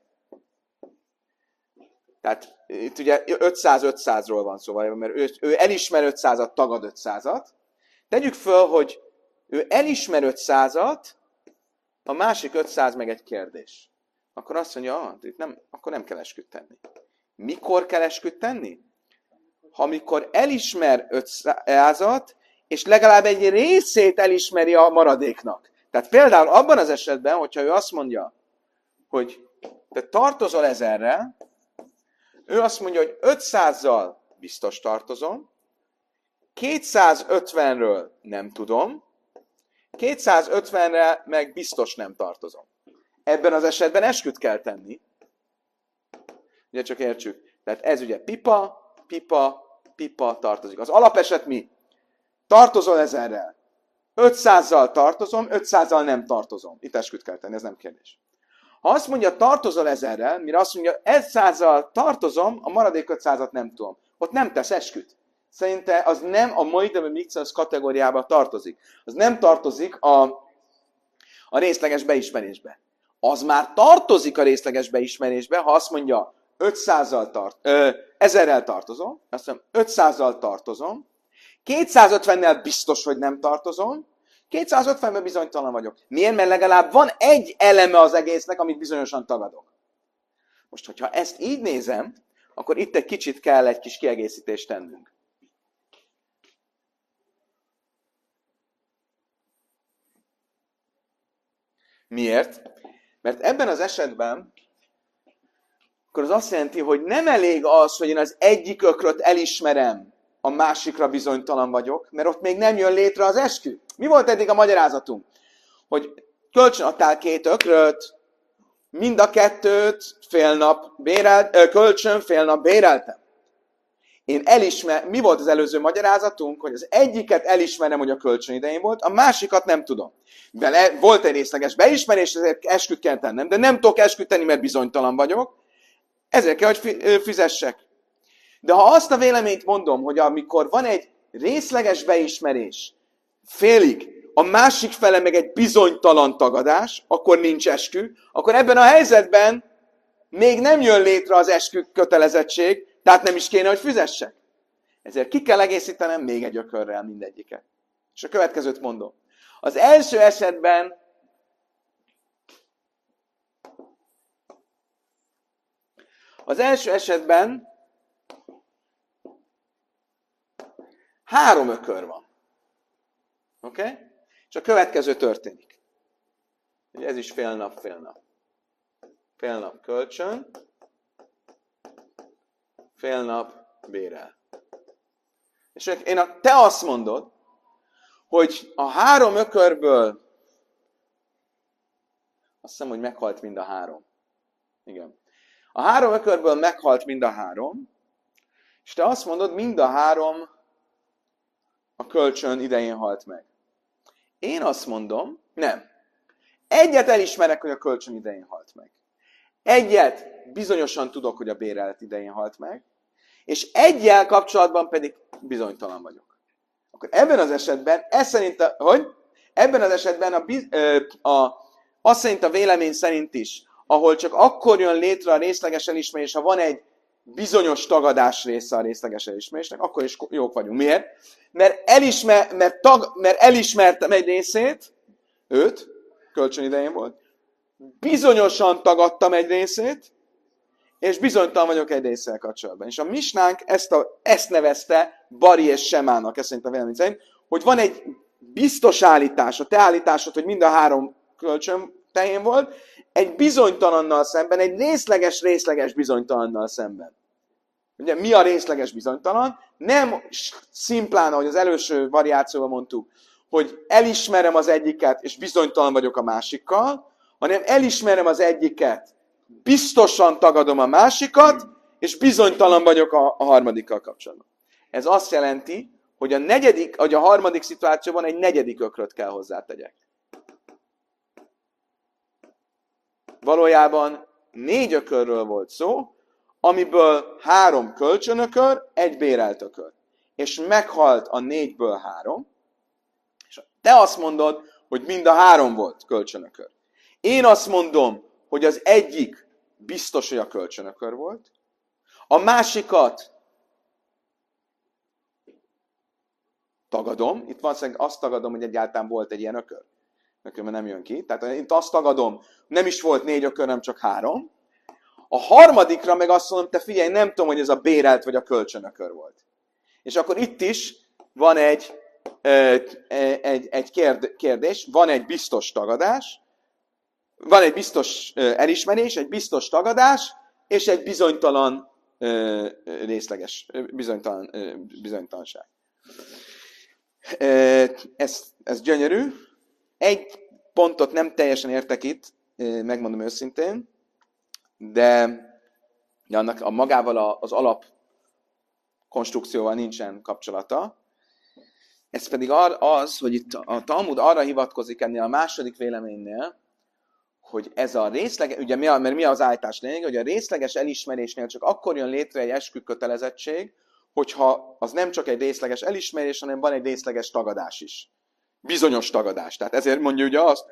tehát itt ugye ötszáz-ötszázról van szó, mert ő, ő elismer ötszázat, tagad ötszázat. Tegyük föl, hogy ő elismer ötszázat, a másik ötszáz meg egy kérdés. Akkor azt mondja, ah, itt nem, akkor nem kell esküt tenni. Mikor kell esküt tenni? Ha amikor elismer ötszázat, és legalább egy részét elismeri a maradéknak. Tehát például abban az esetben, hogyha ő azt mondja, hogy te tartozol ezerrel, ő azt mondja, hogy ötszázzal biztos tartozom, kétszázötvenről nem tudom, kétszázötvenre meg biztos nem tartozom. Ebben az esetben esküt kell tenni. Ugye csak értsük. Tehát ez ugye pipa, pipa, pipa tartozik. Az alapeset mi? Tartozol ezerrel. ötszázzal tartozom, ötszázzal nem tartozom. Itt esküt kell tenni, ez nem kérdés. Ha azt mondja, tartozol ezerrel, mire azt mondja, ezszázzal tartozom, a maradék ötszázat nem tudom. Ott nem tesz esküt. Szerinte az nem a moidem mixers kategóriába tartozik. Az nem tartozik a, a részleges beismerésbe. Az már tartozik a részleges beismerésbe, ha azt mondja, ötszázzal tart, ö, ezerrel tartozom, azt mondom, ötszázzal tartozom, kétszázötvennel biztos, hogy nem tartozom, kétszázötvenben bizonytalan vagyok. Miért? Mert legalább van egy eleme az egésznek, amit bizonyosan tagadok. Most, hogyha ezt így nézem, akkor itt egy kicsit kell egy kis kiegészítést tennünk. Miért? Mert ebben az esetben akkor az azt jelenti, hogy nem elég az, hogy én az egyik ökröt elismerem, a másikra bizonytalan vagyok, mert ott még nem jön létre az eskü. Mi volt eddig a magyarázatunk? Hogy kölcsön adtál két ökröt, mind a kettőt fél nap bérelt, kölcsön fél nap béreltem. Én elismer, mi volt az előző magyarázatunk? Hogy az egyiket elismerem, hogy a kölcsön idején volt, a másikat nem tudom. Mivel volt egy részleges beismerés, ezért esküt kell tennem, de nem tudok esküt tenni, mert bizonytalan vagyok, ezért kell, hogy fizessek. De ha azt a véleményt mondom, hogy amikor van egy részleges beismerés, félig, a másik fele meg egy bizonytalan tagadás, akkor nincs eskü, akkor ebben a helyzetben még nem jön létre az eskü kötelezettség, tehát nem is kéne, hogy fizessek. Ezért ki kell egészítenem még egy ökörrel mindegyiket. És a következőt mondom. Az első esetben az első esetben három ökör van. Oké? Okay? És a következő történik. Ez is fél nap, fél nap. Fél nap kölcsön, fél nap bérel. És én a, te azt mondod, hogy a három ökörből azt hiszem, hogy meghalt mind a három. Igen. A három ökörből meghalt mind a három, és te azt mondod, mind a három a kölcsön idején halt meg. Én azt mondom, nem. Egyet elismerek, hogy a kölcsön idején halt meg. Egyet bizonyosan tudok, hogy a bérelet idején halt meg, és egyel kapcsolatban pedig bizonytalan vagyok. Akkor ebben az esetben, ez szerint a, hogy? Ebben az esetben a, a, a, az szerint a vélemény szerint is, ahol csak akkor jön létre a részleges elismerés, ha van egy bizonyos tagadás része a részleges elismerésnek, akkor is jók vagyunk. Miért? Mert, elismer, mert, tag, mert elismertem egy részét, őt, kölcsön idején volt, bizonyosan tagadtam egy részét, és bizonytalan vagyok egy részsel kapcsolatban. És a misnánk ezt, a, ezt nevezte Bari és Semának, ezt szerint a vélemény szerint, hogy van egy biztos állítás, a te állításod, hogy mind a három kölcsön tehén volt, egy bizonytalannal szemben, egy részleges-részleges bizonytalannal szemben. Ugye mi a részleges bizonytalan? Nem szimplán, ahogy az előső variációban mondtuk, hogy elismerem az egyiket, és bizonytalan vagyok a másikkal, hanem elismerem az egyiket, biztosan tagadom a másikat, és bizonytalan vagyok a, a harmadikkal kapcsolatban. Ez azt jelenti, hogy a negyedik, hogy a harmadik szituációban egy negyedik ökröt kell hozzátegyek. Valójában négy ökörről volt szó, amiből három kölcsönökör, egy bérelt ökör. És meghalt a négyből három, és te azt mondod, hogy mind a három volt kölcsönökör. Én azt mondom, hogy az egyik biztos, hogy a kölcsönökör volt, a másikat tagadom, itt valószínűleg azt tagadom, hogy egyáltalán volt egy ilyen ökör. Ökör nem jön ki. Tehát én azt tagadom, nem is volt négy ökör, nem csak három. A harmadikra meg azt mondom, te figyelj, nem tudom, hogy ez a bérelt vagy a kölcsönökör volt. És akkor itt is van egy, egy, egy kérdés, van egy biztos tagadás, van egy biztos elismerés, egy biztos tagadás, és egy bizonytalan részleges, bizonytalan, bizonytalanság. Ez, ez gyönyörű. Egy pontot nem teljesen értek itt, megmondom őszintén, de annak a magával az alap konstrukcióval nincsen kapcsolata. Ez pedig az, hogy itt a Talmud arra hivatkozik ennél a második véleménynél, hogy ez a részleges, ugye mi, a, mert mi az állítás lényeg, hogy a részleges elismerésnél csak akkor jön létre egy eskükötelezettség, hogyha az nem csak egy részleges elismerés, hanem van egy részleges tagadás is. Bizonyos tagadás. Tehát ezért mondja ugye azt,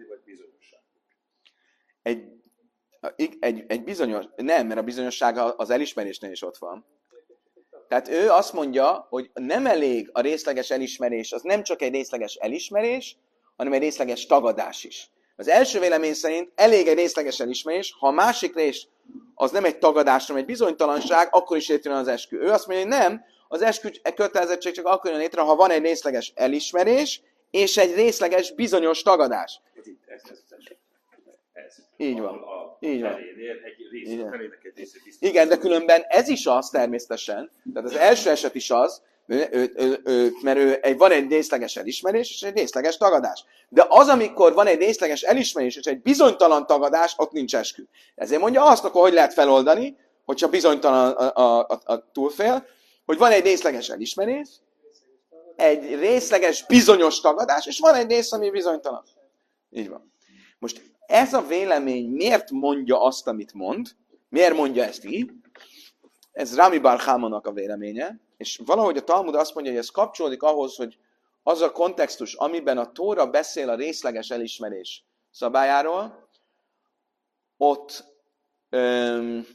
egy, egy, egy bizonyos, nem, mert a bizonyosság az elismerésnél is ott van. Tehát ő azt mondja, hogy nem elég a részleges elismerés, az nem csak egy részleges elismerés, hanem egy részleges tagadás is. Az első vélemény szerint elég egy részleges elismerés, ha a másik rész az nem egy tagadás, hanem egy bizonytalanság, akkor is létrejön az eskü. Ő azt mondja, hogy nem, az eskü kötelezettség csak akkor jön létre, ha van egy részleges elismerés, és egy részleges bizonyos tagadás. Ez itt, ez, ez, ez, ez. Így van. A, a így van. felénél egy rész, Igen. a felének egy része biztos. Igen, de különben ez is az természetesen, tehát az első eset is az, ő, ő, ő, ő, mert ő, egy, van egy részleges elismerés és egy részleges tagadás. De az, amikor van egy részleges elismerés és egy bizonytalan tagadás, ott nincs eskü. Ezért mondja azt, akkor hogy lehet feloldani, hogyha bizonytalan a, a, a, a túlfél, hogy van egy részleges elismerés, egy részleges bizonyos tagadás, és van egy rész, ami bizonytalan. Így van. Most ez a vélemény miért mondja azt, amit mond? Miért mondja ezt így? Ez Rami bar Chámának a véleménye, és valahogy a Talmud azt mondja, hogy ez kapcsolódik ahhoz, hogy az a kontextus, amiben a Tóra beszél a részleges elismerés szabályáról, ott um,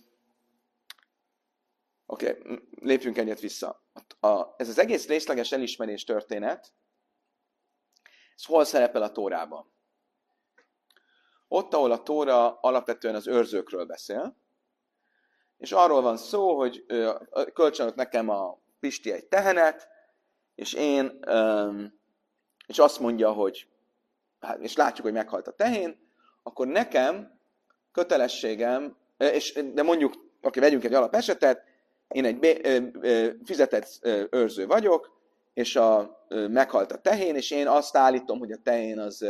oké, okay, lépjünk egyet vissza. A, a, ez az egész részleges elismerés történet, ez hol szerepel a Tórában? Ott, ahol a Tóra alapvetően az őrzőkről beszél, és arról van szó, hogy kölcsönött nekem a Pisti egy tehenet, és én, és azt mondja, hogy, és látjuk, hogy meghalt a tehén, akkor nekem kötelességem, és, de mondjuk, oké, vegyünk egy alapesetet, én egy fizetett őrző vagyok, és a, meghalt a tehén, és én azt állítom, hogy a tehén az,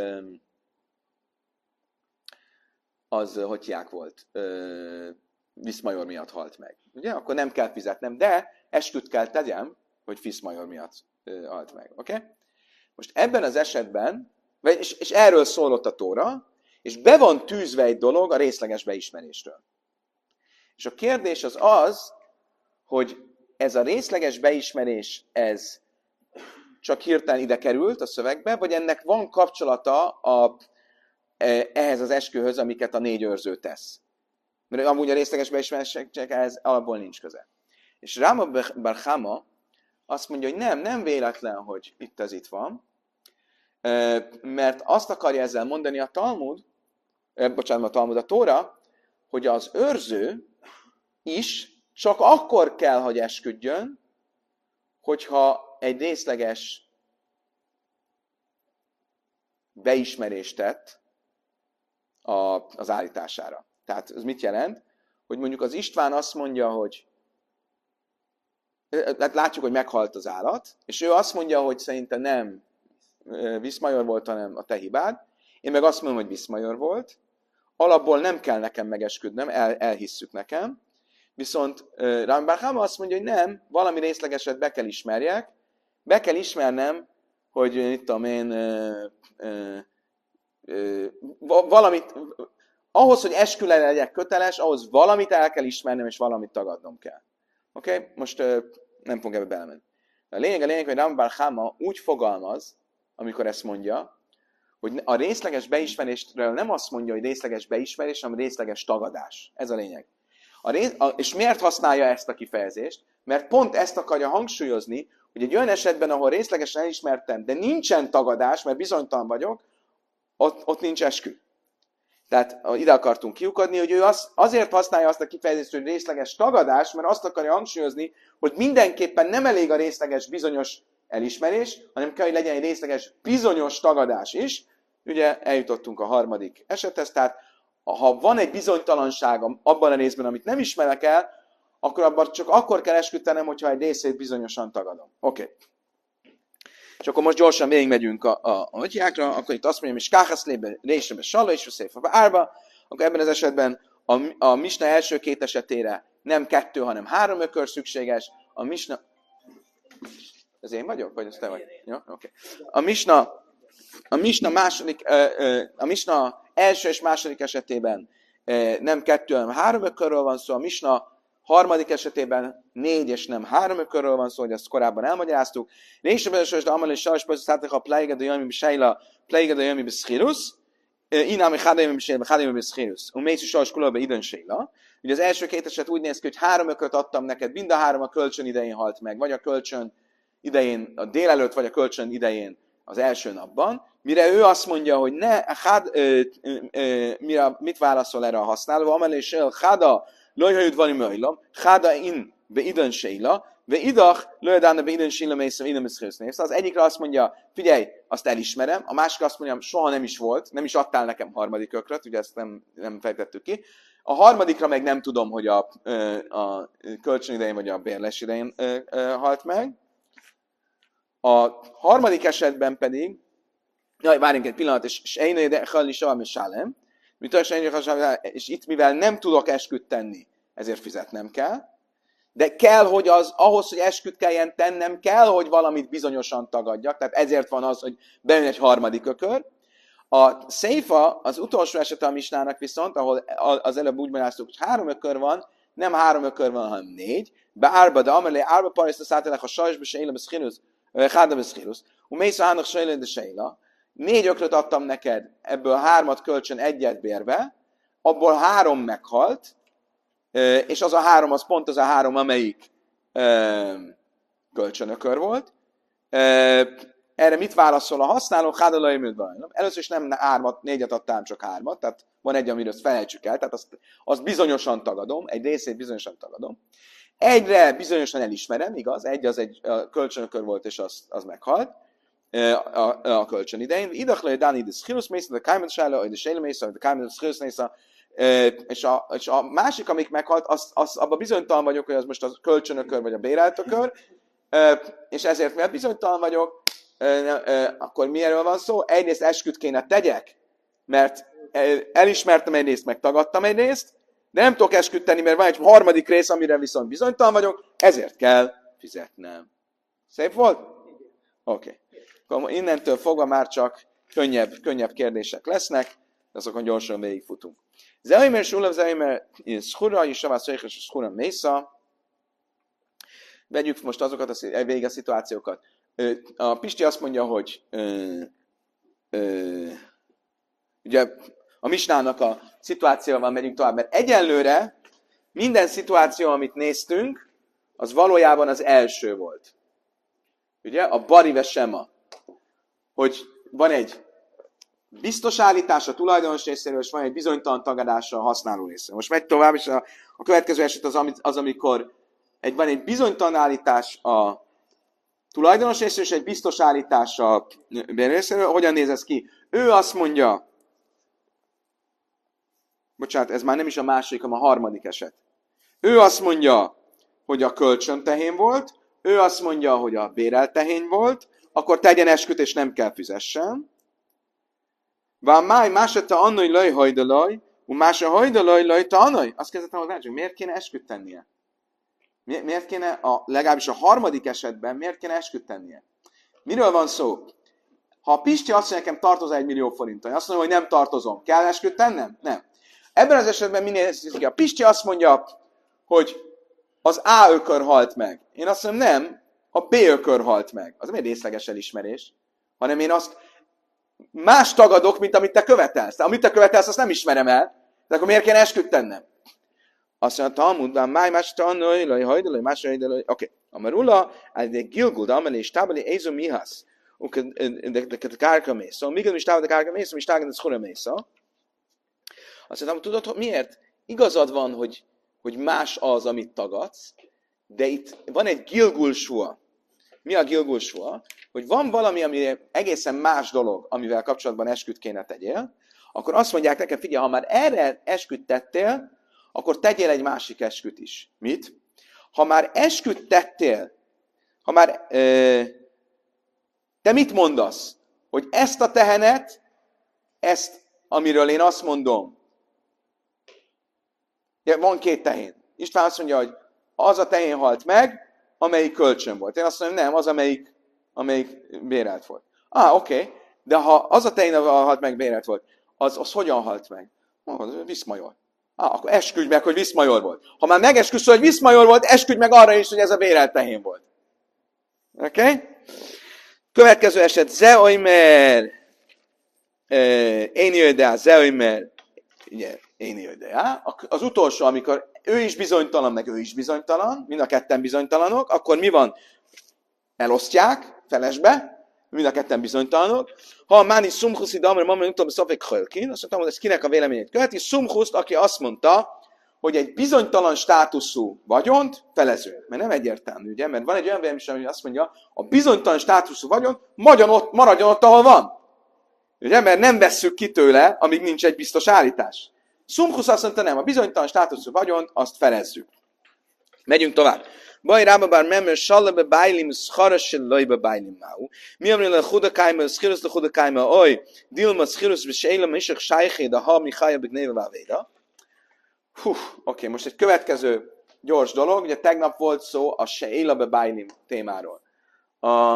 az hogy hívják volt, Viszmajor miatt halt meg. Ugye? Akkor nem kell fizetnem, de esküt kell tegyem, hogy Viszmajor miatt halt meg. Oké? Okay? Most ebben az esetben, és, és erről szólott a Tóra, és be van tűzve egy dolog a részleges beismerésről. És a kérdés az az, hogy ez a részleges beismerés, ez csak hirtelen ide került a szövegbe, vagy ennek van kapcsolata a, ehhez az eskühöz, amiket a négy őrző tesz. Mert amúgy a részleges beismerésnek ehhez alapból nincs köze. És Rami bar Cháma azt mondja, hogy nem, nem véletlen, hogy itt ez itt van, mert azt akarja ezzel mondani a Talmud, bocsánat, a Talmud, a Tóra, hogy az őrző is csak akkor kell, hogy esküdjön, hogyha egy részleges beismerést tett az állítására. Tehát ez mit jelent? Hogy mondjuk az István azt mondja, hogy hát látjuk, hogy meghalt az állat, és ő azt mondja, hogy szerinte nem Viszmajor volt, hanem a te hibád. Én meg azt mondom, hogy Viszmajor volt. Alapból nem kell nekem megesküdnöm, el, elhisszük nekem. Viszont Rami bar Cháma azt mondja, hogy nem, valami részlegeset be kell ismerjek, be kell ismernem, hogy mit tudom én, ö, ö, ö, valamit, ahhoz, hogy esküle legyek köteles, ahhoz valamit el kell ismernem, és valamit tagadnom kell. Oké? Okay? Most ö, nem fogok ebbe belemenni. A lényeg a lényeg, hogy Rami bar Cháma úgy fogalmaz, amikor ezt mondja, hogy a részleges beismerésről nem azt mondja, hogy részleges beismerés, hanem részleges tagadás. Ez a lényeg. A rész, a, és miért használja ezt a kifejezést? Mert pont ezt akarja hangsúlyozni, hogy egy olyan esetben, ahol részlegesen elismertem, de nincsen tagadás, mert bizonytalan vagyok, ott, ott nincs eskü. Tehát ide akartunk kiukadni, hogy ő az, azért használja azt a kifejezést, hogy részleges tagadás, mert azt akarja hangsúlyozni, hogy mindenképpen nem elég a részleges bizonyos elismerés, hanem kell, hogy legyen egy részleges bizonyos tagadás is. Ugye eljutottunk a harmadik esethez, tehát ha van egy bizonytalanság abban a részben, amit nem ismerek el, akkor abban csak akkor kell esküdtenem, hogyha egy részét bizonyosan tagadom. Oké. Okay. És akkor most gyorsan végigmegyünk a, a, a hotyákra, akkor itt azt mondja, hogy skáhasz lébe, résebe, salla és széfa árba, akkor ebben az esetben a, a misna első két esetére nem kettő, hanem három ökör szükséges. A misna... Ez én vagyok? Vagy ez te vagy? Jó? Oké. Okay. A misna... A misna, második, a misna első és második esetében nem kettő, hanem három ökörről van szó. A misna harmadik esetében négy és nem három ökörről van szó, hogy azt korábban elmagyaráztuk. Résebben de amal és sajnos persze a pleiga de jöjjön bisejla, pleiga de jöjjön biszchirus, inámi hádajön bisejla, hádajön biszchirus. Un mész is sajnos kulóba időn séla. Ugye az első két eset úgy néz ki, hogy három ököt adtam neked, mind a három a kölcsön idején halt meg, vagy a kölcsön idején a délelőtt, vagy a kölcsön idején az első napban, mire ő azt mondja, hogy ne, hát, ö, ö, ö, mire, mit válaszol erre a használó, amelé és el, háda, lojhajud van imajlam, háda in, be idön séla, ve idach, lojhadána be idön séla, mészem, idön miszkősz. Az egyikre azt mondja, figyelj, azt elismerem, a másikra azt mondja, soha nem is volt, nem is adtál nekem harmadik ökröt, ugye ezt nem, nem fejtettük ki. A harmadikra meg nem tudom, hogy a, a kölcsön idején vagy a bérlés idején halt meg. A harmadik esetben pedig, jaj, várjunk egy pillanat, és sejnő, de halli soha mi sálem, és itt mivel nem tudok esküt tenni, ezért fizetnem kell, de kell, hogy az, ahhoz, hogy esküt kelljen tennem, kell, hogy valamit bizonyosan tagadjak, tehát ezért van az, hogy bejön egy harmadik ökör. A széfa, az utolsó esete a misnának viszont, ahol az előbb úgy magyaráztuk, hogy három ökör van, nem három ökör van, hanem négy, be árba, de amelé árba pariszta szálltelek a sajsba se élem szchinusz, Háda beszélsz. Mész a hának sejlő de sejla. Négy ökröt adtam neked, ebből hármat kölcsön egyet bérbe, abból három meghalt, és az a három, az pont az a három, amelyik kölcsönökör volt. Erre mit válaszol a használó? Háda lejműdben. Először is nem hármat, négyet adtám, csak hármat, tehát van egy, amiről azt felejtsük el, tehát azt, azt bizonyosan tagadom, egy részét bizonyosan tagadom. Egyre bizonyosan elismerem, igaz, egy az egy kölcsönökör volt, és az, az meghalt a, a, a kölcsön idején. Idachlai Dani de Schirus mész, de Kájmet Sála, vagy de Séla mész, de Kájmet Schirus mész, és a, és a másik, amik meghalt, az, az, abban bizonytalan vagyok, hogy az most a kölcsönökör, vagy a béreltökör, és ezért miért bizonytalan vagyok, akkor miről van szó? Egyrészt esküt kéne tegyek, mert elismertem egy részt, meg tagadtam egy részt, de nem tudok esküt tenni, mert van egy harmadik rész, amire viszont bizonytalan vagyok, ezért kell fizetnem. Szép volt? Oké. Okay. Innentől fogva már csak könnyebb, könnyebb kérdések lesznek, de azokon gyorsan végigfutunk. Zeumer, Sulav, Zeumer, Schura, Yishavá, Szöjkes, Schura, Mésza. Vegyük most azokat a vége szituációkat. A Pisti azt mondja, hogy ö, ö, ugye a misnának a szituációval megyünk tovább, mert egyenlőre minden szituáció, amit néztünk, az valójában az első volt. Ugye? A barive sema. Hogy van egy biztos állítás a tulajdonos részéről, és van egy bizonytalan tagadása a használó részéről. Most megy tovább, és a, a következő eset az, az, amikor egy, van egy bizonytalan állítás a tulajdonos részéről, és egy biztos állítás a bérlő részéről. Hogyan néz ez ki? Ő azt mondja, bocsánat, ez már nem is a második, hanem a harmadik eset. Ő azt mondja, hogy a kölcsön tehén volt, ő azt mondja, hogy a bérelt tehén volt, akkor tegyen esküt, és nem kell fizessen. Ván máj másetta annoi laj hajdalaj, u mása hajdalaj laj ta annoi. Azt kezdettem, hogy várjunk, miért kéne esküt tennie? Mi, miért kéne, a, legalábbis a harmadik esetben, miért kéne esküt tennie? Miről van szó? Ha a Pisti azt mondja, nekem tartozol egy millió forinton, azt mondja, hogy nem tartozom, kell esküt tennem? Nem. Ebben az esetben minél a Pisti azt mondja, hogy az A ökör halt meg. Én azt mondom, nem, a B ökör halt meg. Az nem egy részleges elismerés, hanem én azt más tagadok, mint amit te követelsz. Amit te követelsz, azt nem ismerem el, de akkor miért kéne esküt tennem? Azt mondja, Talmudban, máj más tanulj, laj hajdalaj, más hajdalaj. Oké. Amarula, de Gilgul, Amelé, Stábali, Ézo Mihasz, de Kárka Mésza. Míg is távad a Kárka Mésza, és tágad a Schura Mésza. Azt mondtam, tudod, hogy miért? Igazad van, hogy, hogy más az, amit tagadsz, de itt van egy gilgulsua. Mi a gilgulsua? Hogy van valami, ami egészen más dolog, amivel kapcsolatban esküt kéne tegyél, akkor azt mondják nekem, figyelj, ha már erre esküt tettél, akkor tegyél egy másik esküt is. Mit? Ha már esküt tettél, ha már ö, te mit mondasz? Hogy ezt a tehenet, ezt, amiről én azt mondom, van két tehén. István azt mondja, hogy az a tehén halt meg, amelyik kölcsön volt. Én azt mondom, nem, az, amelyik, amelyik bérelt volt. Ah, oké, okay. De ha az a tehén halt meg, bérelt volt, az, az hogyan halt meg? Oh, viszmajor. Ah, akkor esküdj meg, hogy viszmajor volt. Ha már megesküdsz, hogy viszmajor volt, esküdj meg arra is, hogy ez a bérelt tehén volt. Oké? Okay? Következő eset, Zeoimer, én jöjjde, Zeoimer, ugye, én jöjjde. Az utolsó, amikor ő is bizonytalan, meg ő is bizonytalan, mind a ketten bizonytalanok, akkor mi van? Elosztják felesbe, mind a ketten bizonytalanok. Ha a Máni Szumchusz ide, amire mamma jutom, szafék hölkin, azt mondtam, hogy ez kinek a véleményét követi. Szumchuszt, aki azt mondta, hogy egy bizonytalan státuszú vagyont felező. Mert nem egyértelmű, ugye? Mert van egy olyan vélemény, ami azt mondja, a bizonytalan státuszú vagyon ott, maradjon ott, ahol van. Ugye? Mert nem vesszük ki tőle, amíg nincs egy biztos állítás. Szumchusz azt mondta, nem, a bizonytalan státuszú vagyont, azt felezzük. Megyünk tovább. Baj rába bár memmer sallabe bájlim szharasel lajba bájlim máu. Mi amri le chudakájma, szchirusz le chudakájma, oly, dilma szchirusz besélam, isek sájchéda, ha mi chája begnéve vávéda. Hú, oké, okay, most egy következő gyors dolog. Ugye tegnap volt szó a Sheila bebájlim témáról. A,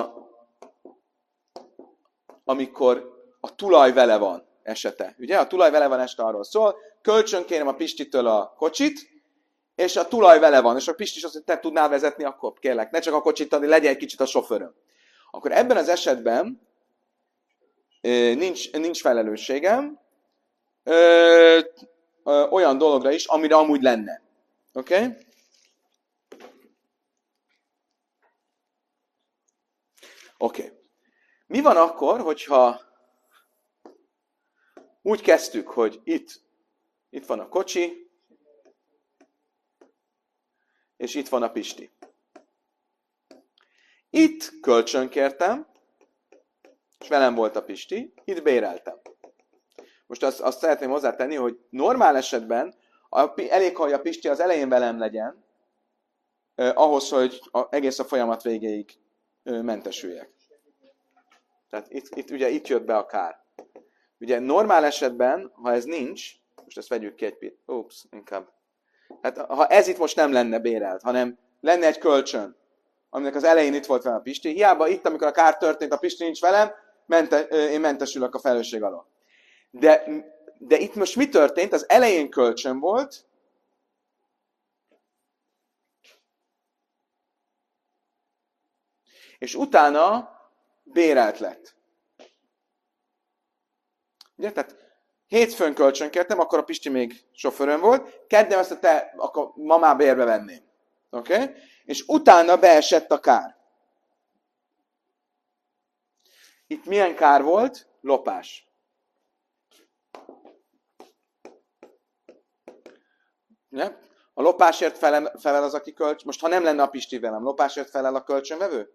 amikor a tulaj vele van esete. Ugye a tulaj vele van este arról szól, kölcsön kérem a Pistitől a kocsit, és a tulaj vele van, és a Pisti is azt mondja, te tudnál vezetni, akkor kérlek, ne csak a kocsit adni, legyen egy kicsit a sofőröm. Akkor ebben az esetben nincs, nincs felelősségem ö, ö, olyan dologra is, amire amúgy lenne. Oké? Okay? Oké. Okay. Mi van akkor, hogyha úgy kezdtük, hogy itt, itt van a kocsi, és itt van a Pisti. Itt kölcsön kértem, és velem volt a Pisti, itt béreltem. Most azt, azt szeretném hozzátenni, hogy normál esetben a, elég, hogy a Pisti az elején velem legyen, eh, ahhoz, hogy a, egész a folyamat végéig eh, mentesüljek. Tehát itt, itt, ugye itt jött be a kár. Ugye normál esetben, ha ez nincs, most ezt vegyük ki egy picit, ups, inkább. Hát ha ez itt most nem lenne bérelt, hanem lenne egy kölcsön, aminek az elején itt volt velem a Pisti, hiába itt, amikor a kár történt, a Pisti nincs velem, mente, én mentesülök a felelősség alól. De, de itt most mi történt? Az elején kölcsön volt, és utána bérelt lett. Ugye? Tehát hétfőn kölcsön kértem, akkor a Pisti még sofőrön volt, kedden azt, te akkor ma már bérbe venném. Oké? Okay? És utána beesett a kár. Itt milyen kár volt? Lopás. Ugye? A lopásért felel, felel az, aki kölcsön. Most ha nem lenne a Pisti velem, lopásért felel a kölcsönvevő?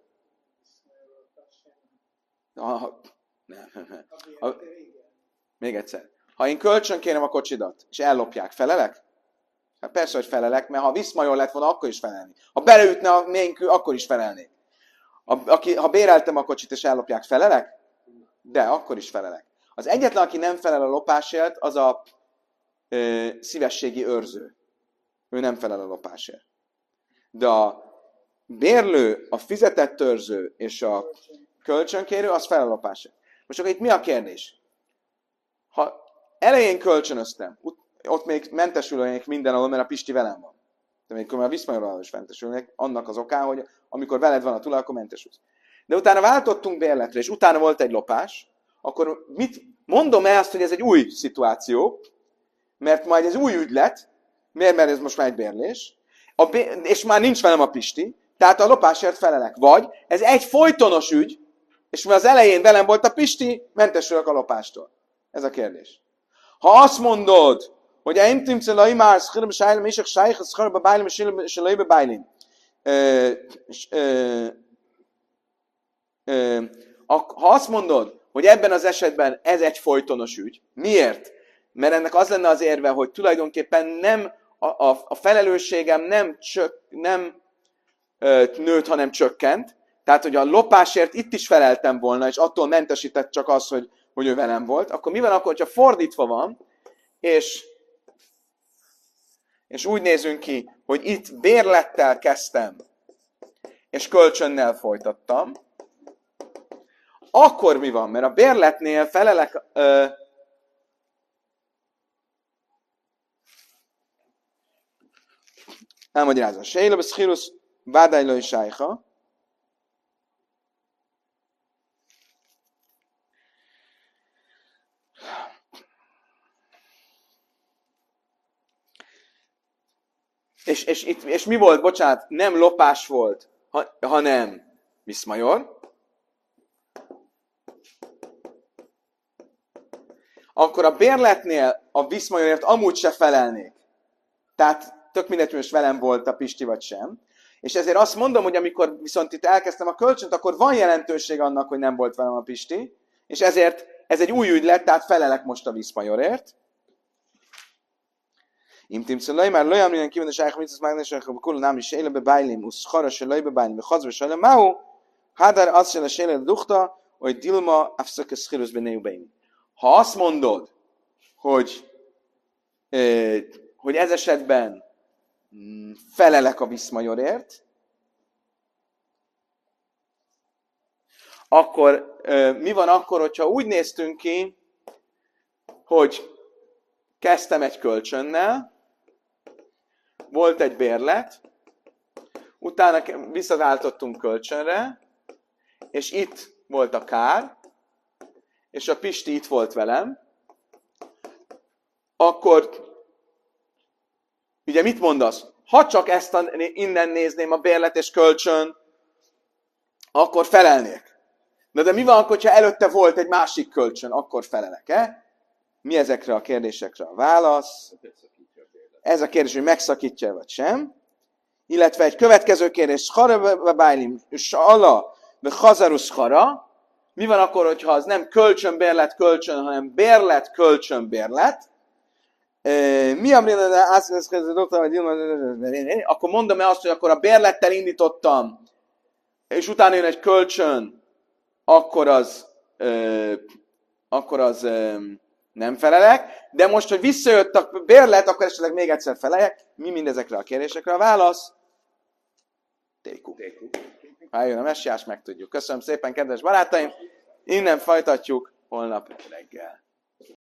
Ah, nem, nem. A, még egyszer. Ha én kölcsön kérem a kocsidat, és ellopják, felelek? Hát persze, hogy felelek, mert ha viszmajor lett volna, akkor is felelni. Ha beleütne a ménkű, akkor is felelnék. A, aki, ha béreltem a kocsit, és ellopják, felelek? De, akkor is felelek. Az egyetlen, aki nem felel a lopásért, az a ö, szívességi őrző. Ő nem felel a lopásért. De a bérlő, a fizetett őrző és a kölcsönkérő, az felel a lopásért. Most akkor itt mi a kérdés? Ha elején kölcsönöztem, ott még mentesülnék mindenhol, mert a Pisti velem van. De még már a viszmajorral is mentesülnék, annak az oká, hogy amikor veled van a tulaj, akkor mentesülsz. De utána váltottunk bérletre, és utána volt egy lopás, akkor mit mondom el azt, hogy ez egy új szituáció, mert majd ez új ügylet, miért, mert ez most már egy bérlés, a bé- és már nincs velem a Pisti, tehát a lopásért felelek. Vagy ez egy folytonos ügy, és mert az elején velem volt a Pisti, mentesülök a lopástól. Ez a kérdés. Ha azt mondod, hogy a imtim celai már szchirbe sájlem, és a sájch a szchirbe bájlim, és selőbe bájlim. Ha azt mondod, hogy ebben az esetben ez egy folytonos ügy, miért? Mert ennek az lenne az érve, hogy tulajdonképpen nem a, a, a felelősségem nem, csök, nem ö, nőtt, hanem csökkent. Tehát, hogy a lopásért itt is feleltem volna, és attól mentesített csak az, hogy, hogy ő velem volt. Akkor mi van akkor, hogyha fordítva van, és, és úgy nézünk ki, hogy itt bérlettel kezdtem, és kölcsönnel folytattam, akkor mi van? Mert a bérletnél felelek... Ö, elmagyarázom. Sejle beszchirus vádálylói sájha. És, és, és, és mi volt? Bocsánat, nem lopás volt, ha, hanem viszmajor. Akkor a bérletnél a viszmajorért amúgy se felelnék. Tehát tök mindegy, hogy most velem volt a Pisti vagy sem. És ezért azt mondom, hogy amikor viszont itt elkezdtem a kölcsönt, akkor van jelentőség annak, hogy nem volt velem a Pisti, és ezért ez egy új ügy lett, tehát felelek most a viszmajorért. Imtim celai már lojam minden kívánni sájch mitzvah mágnesek, hogy kul nem is élebe bájlim, usz chara se lojbe bájlim, ve chazve se lemahu, hádár az se le se le duchta, hogy dilma afszöke szchirus beneu beim. Ha azt mondod, hogy, eh, hogy ez esetben mm, felelek a viszmajorért, akkor eh, mi van akkor, hogyha úgy néztünk ki, hogy kezdtem egy kölcsönnel, volt egy bérlet, utána visszaváltottunk kölcsönre, és itt volt a kár, és a Pisti itt volt velem, akkor ugye mit mondasz? Ha csak ezt a, innen nézném a bérlet és kölcsön, akkor felelnék. De, de mi van akkor, ha előtte volt egy másik kölcsön, akkor felelek-e? Mi ezekre a kérdésekre a válasz? Ez a kérdés, hogy megszakítja vagy sem. Illetve egy következő kérdés, schara bájlim, sala, vagy hazarus schara. Mi van akkor, hogyha az nem kölcsön, bérlet, kölcsön, hanem bérlet, kölcsön, bérlet? Mi a akkor mondom-e azt, hogy akkor a bérlettel indítottam, és utána jön egy kölcsön, akkor az, akkor az nem felelek, de most, hogy visszajött a bérlet, akkor esetleg még egyszer feleljek. Mi mindezekre a kérdésekre a válasz? Tékú. Ha jön a messiás, megtudjuk. Köszönöm szépen, kedves barátaim! Innen folytatjuk holnap reggel.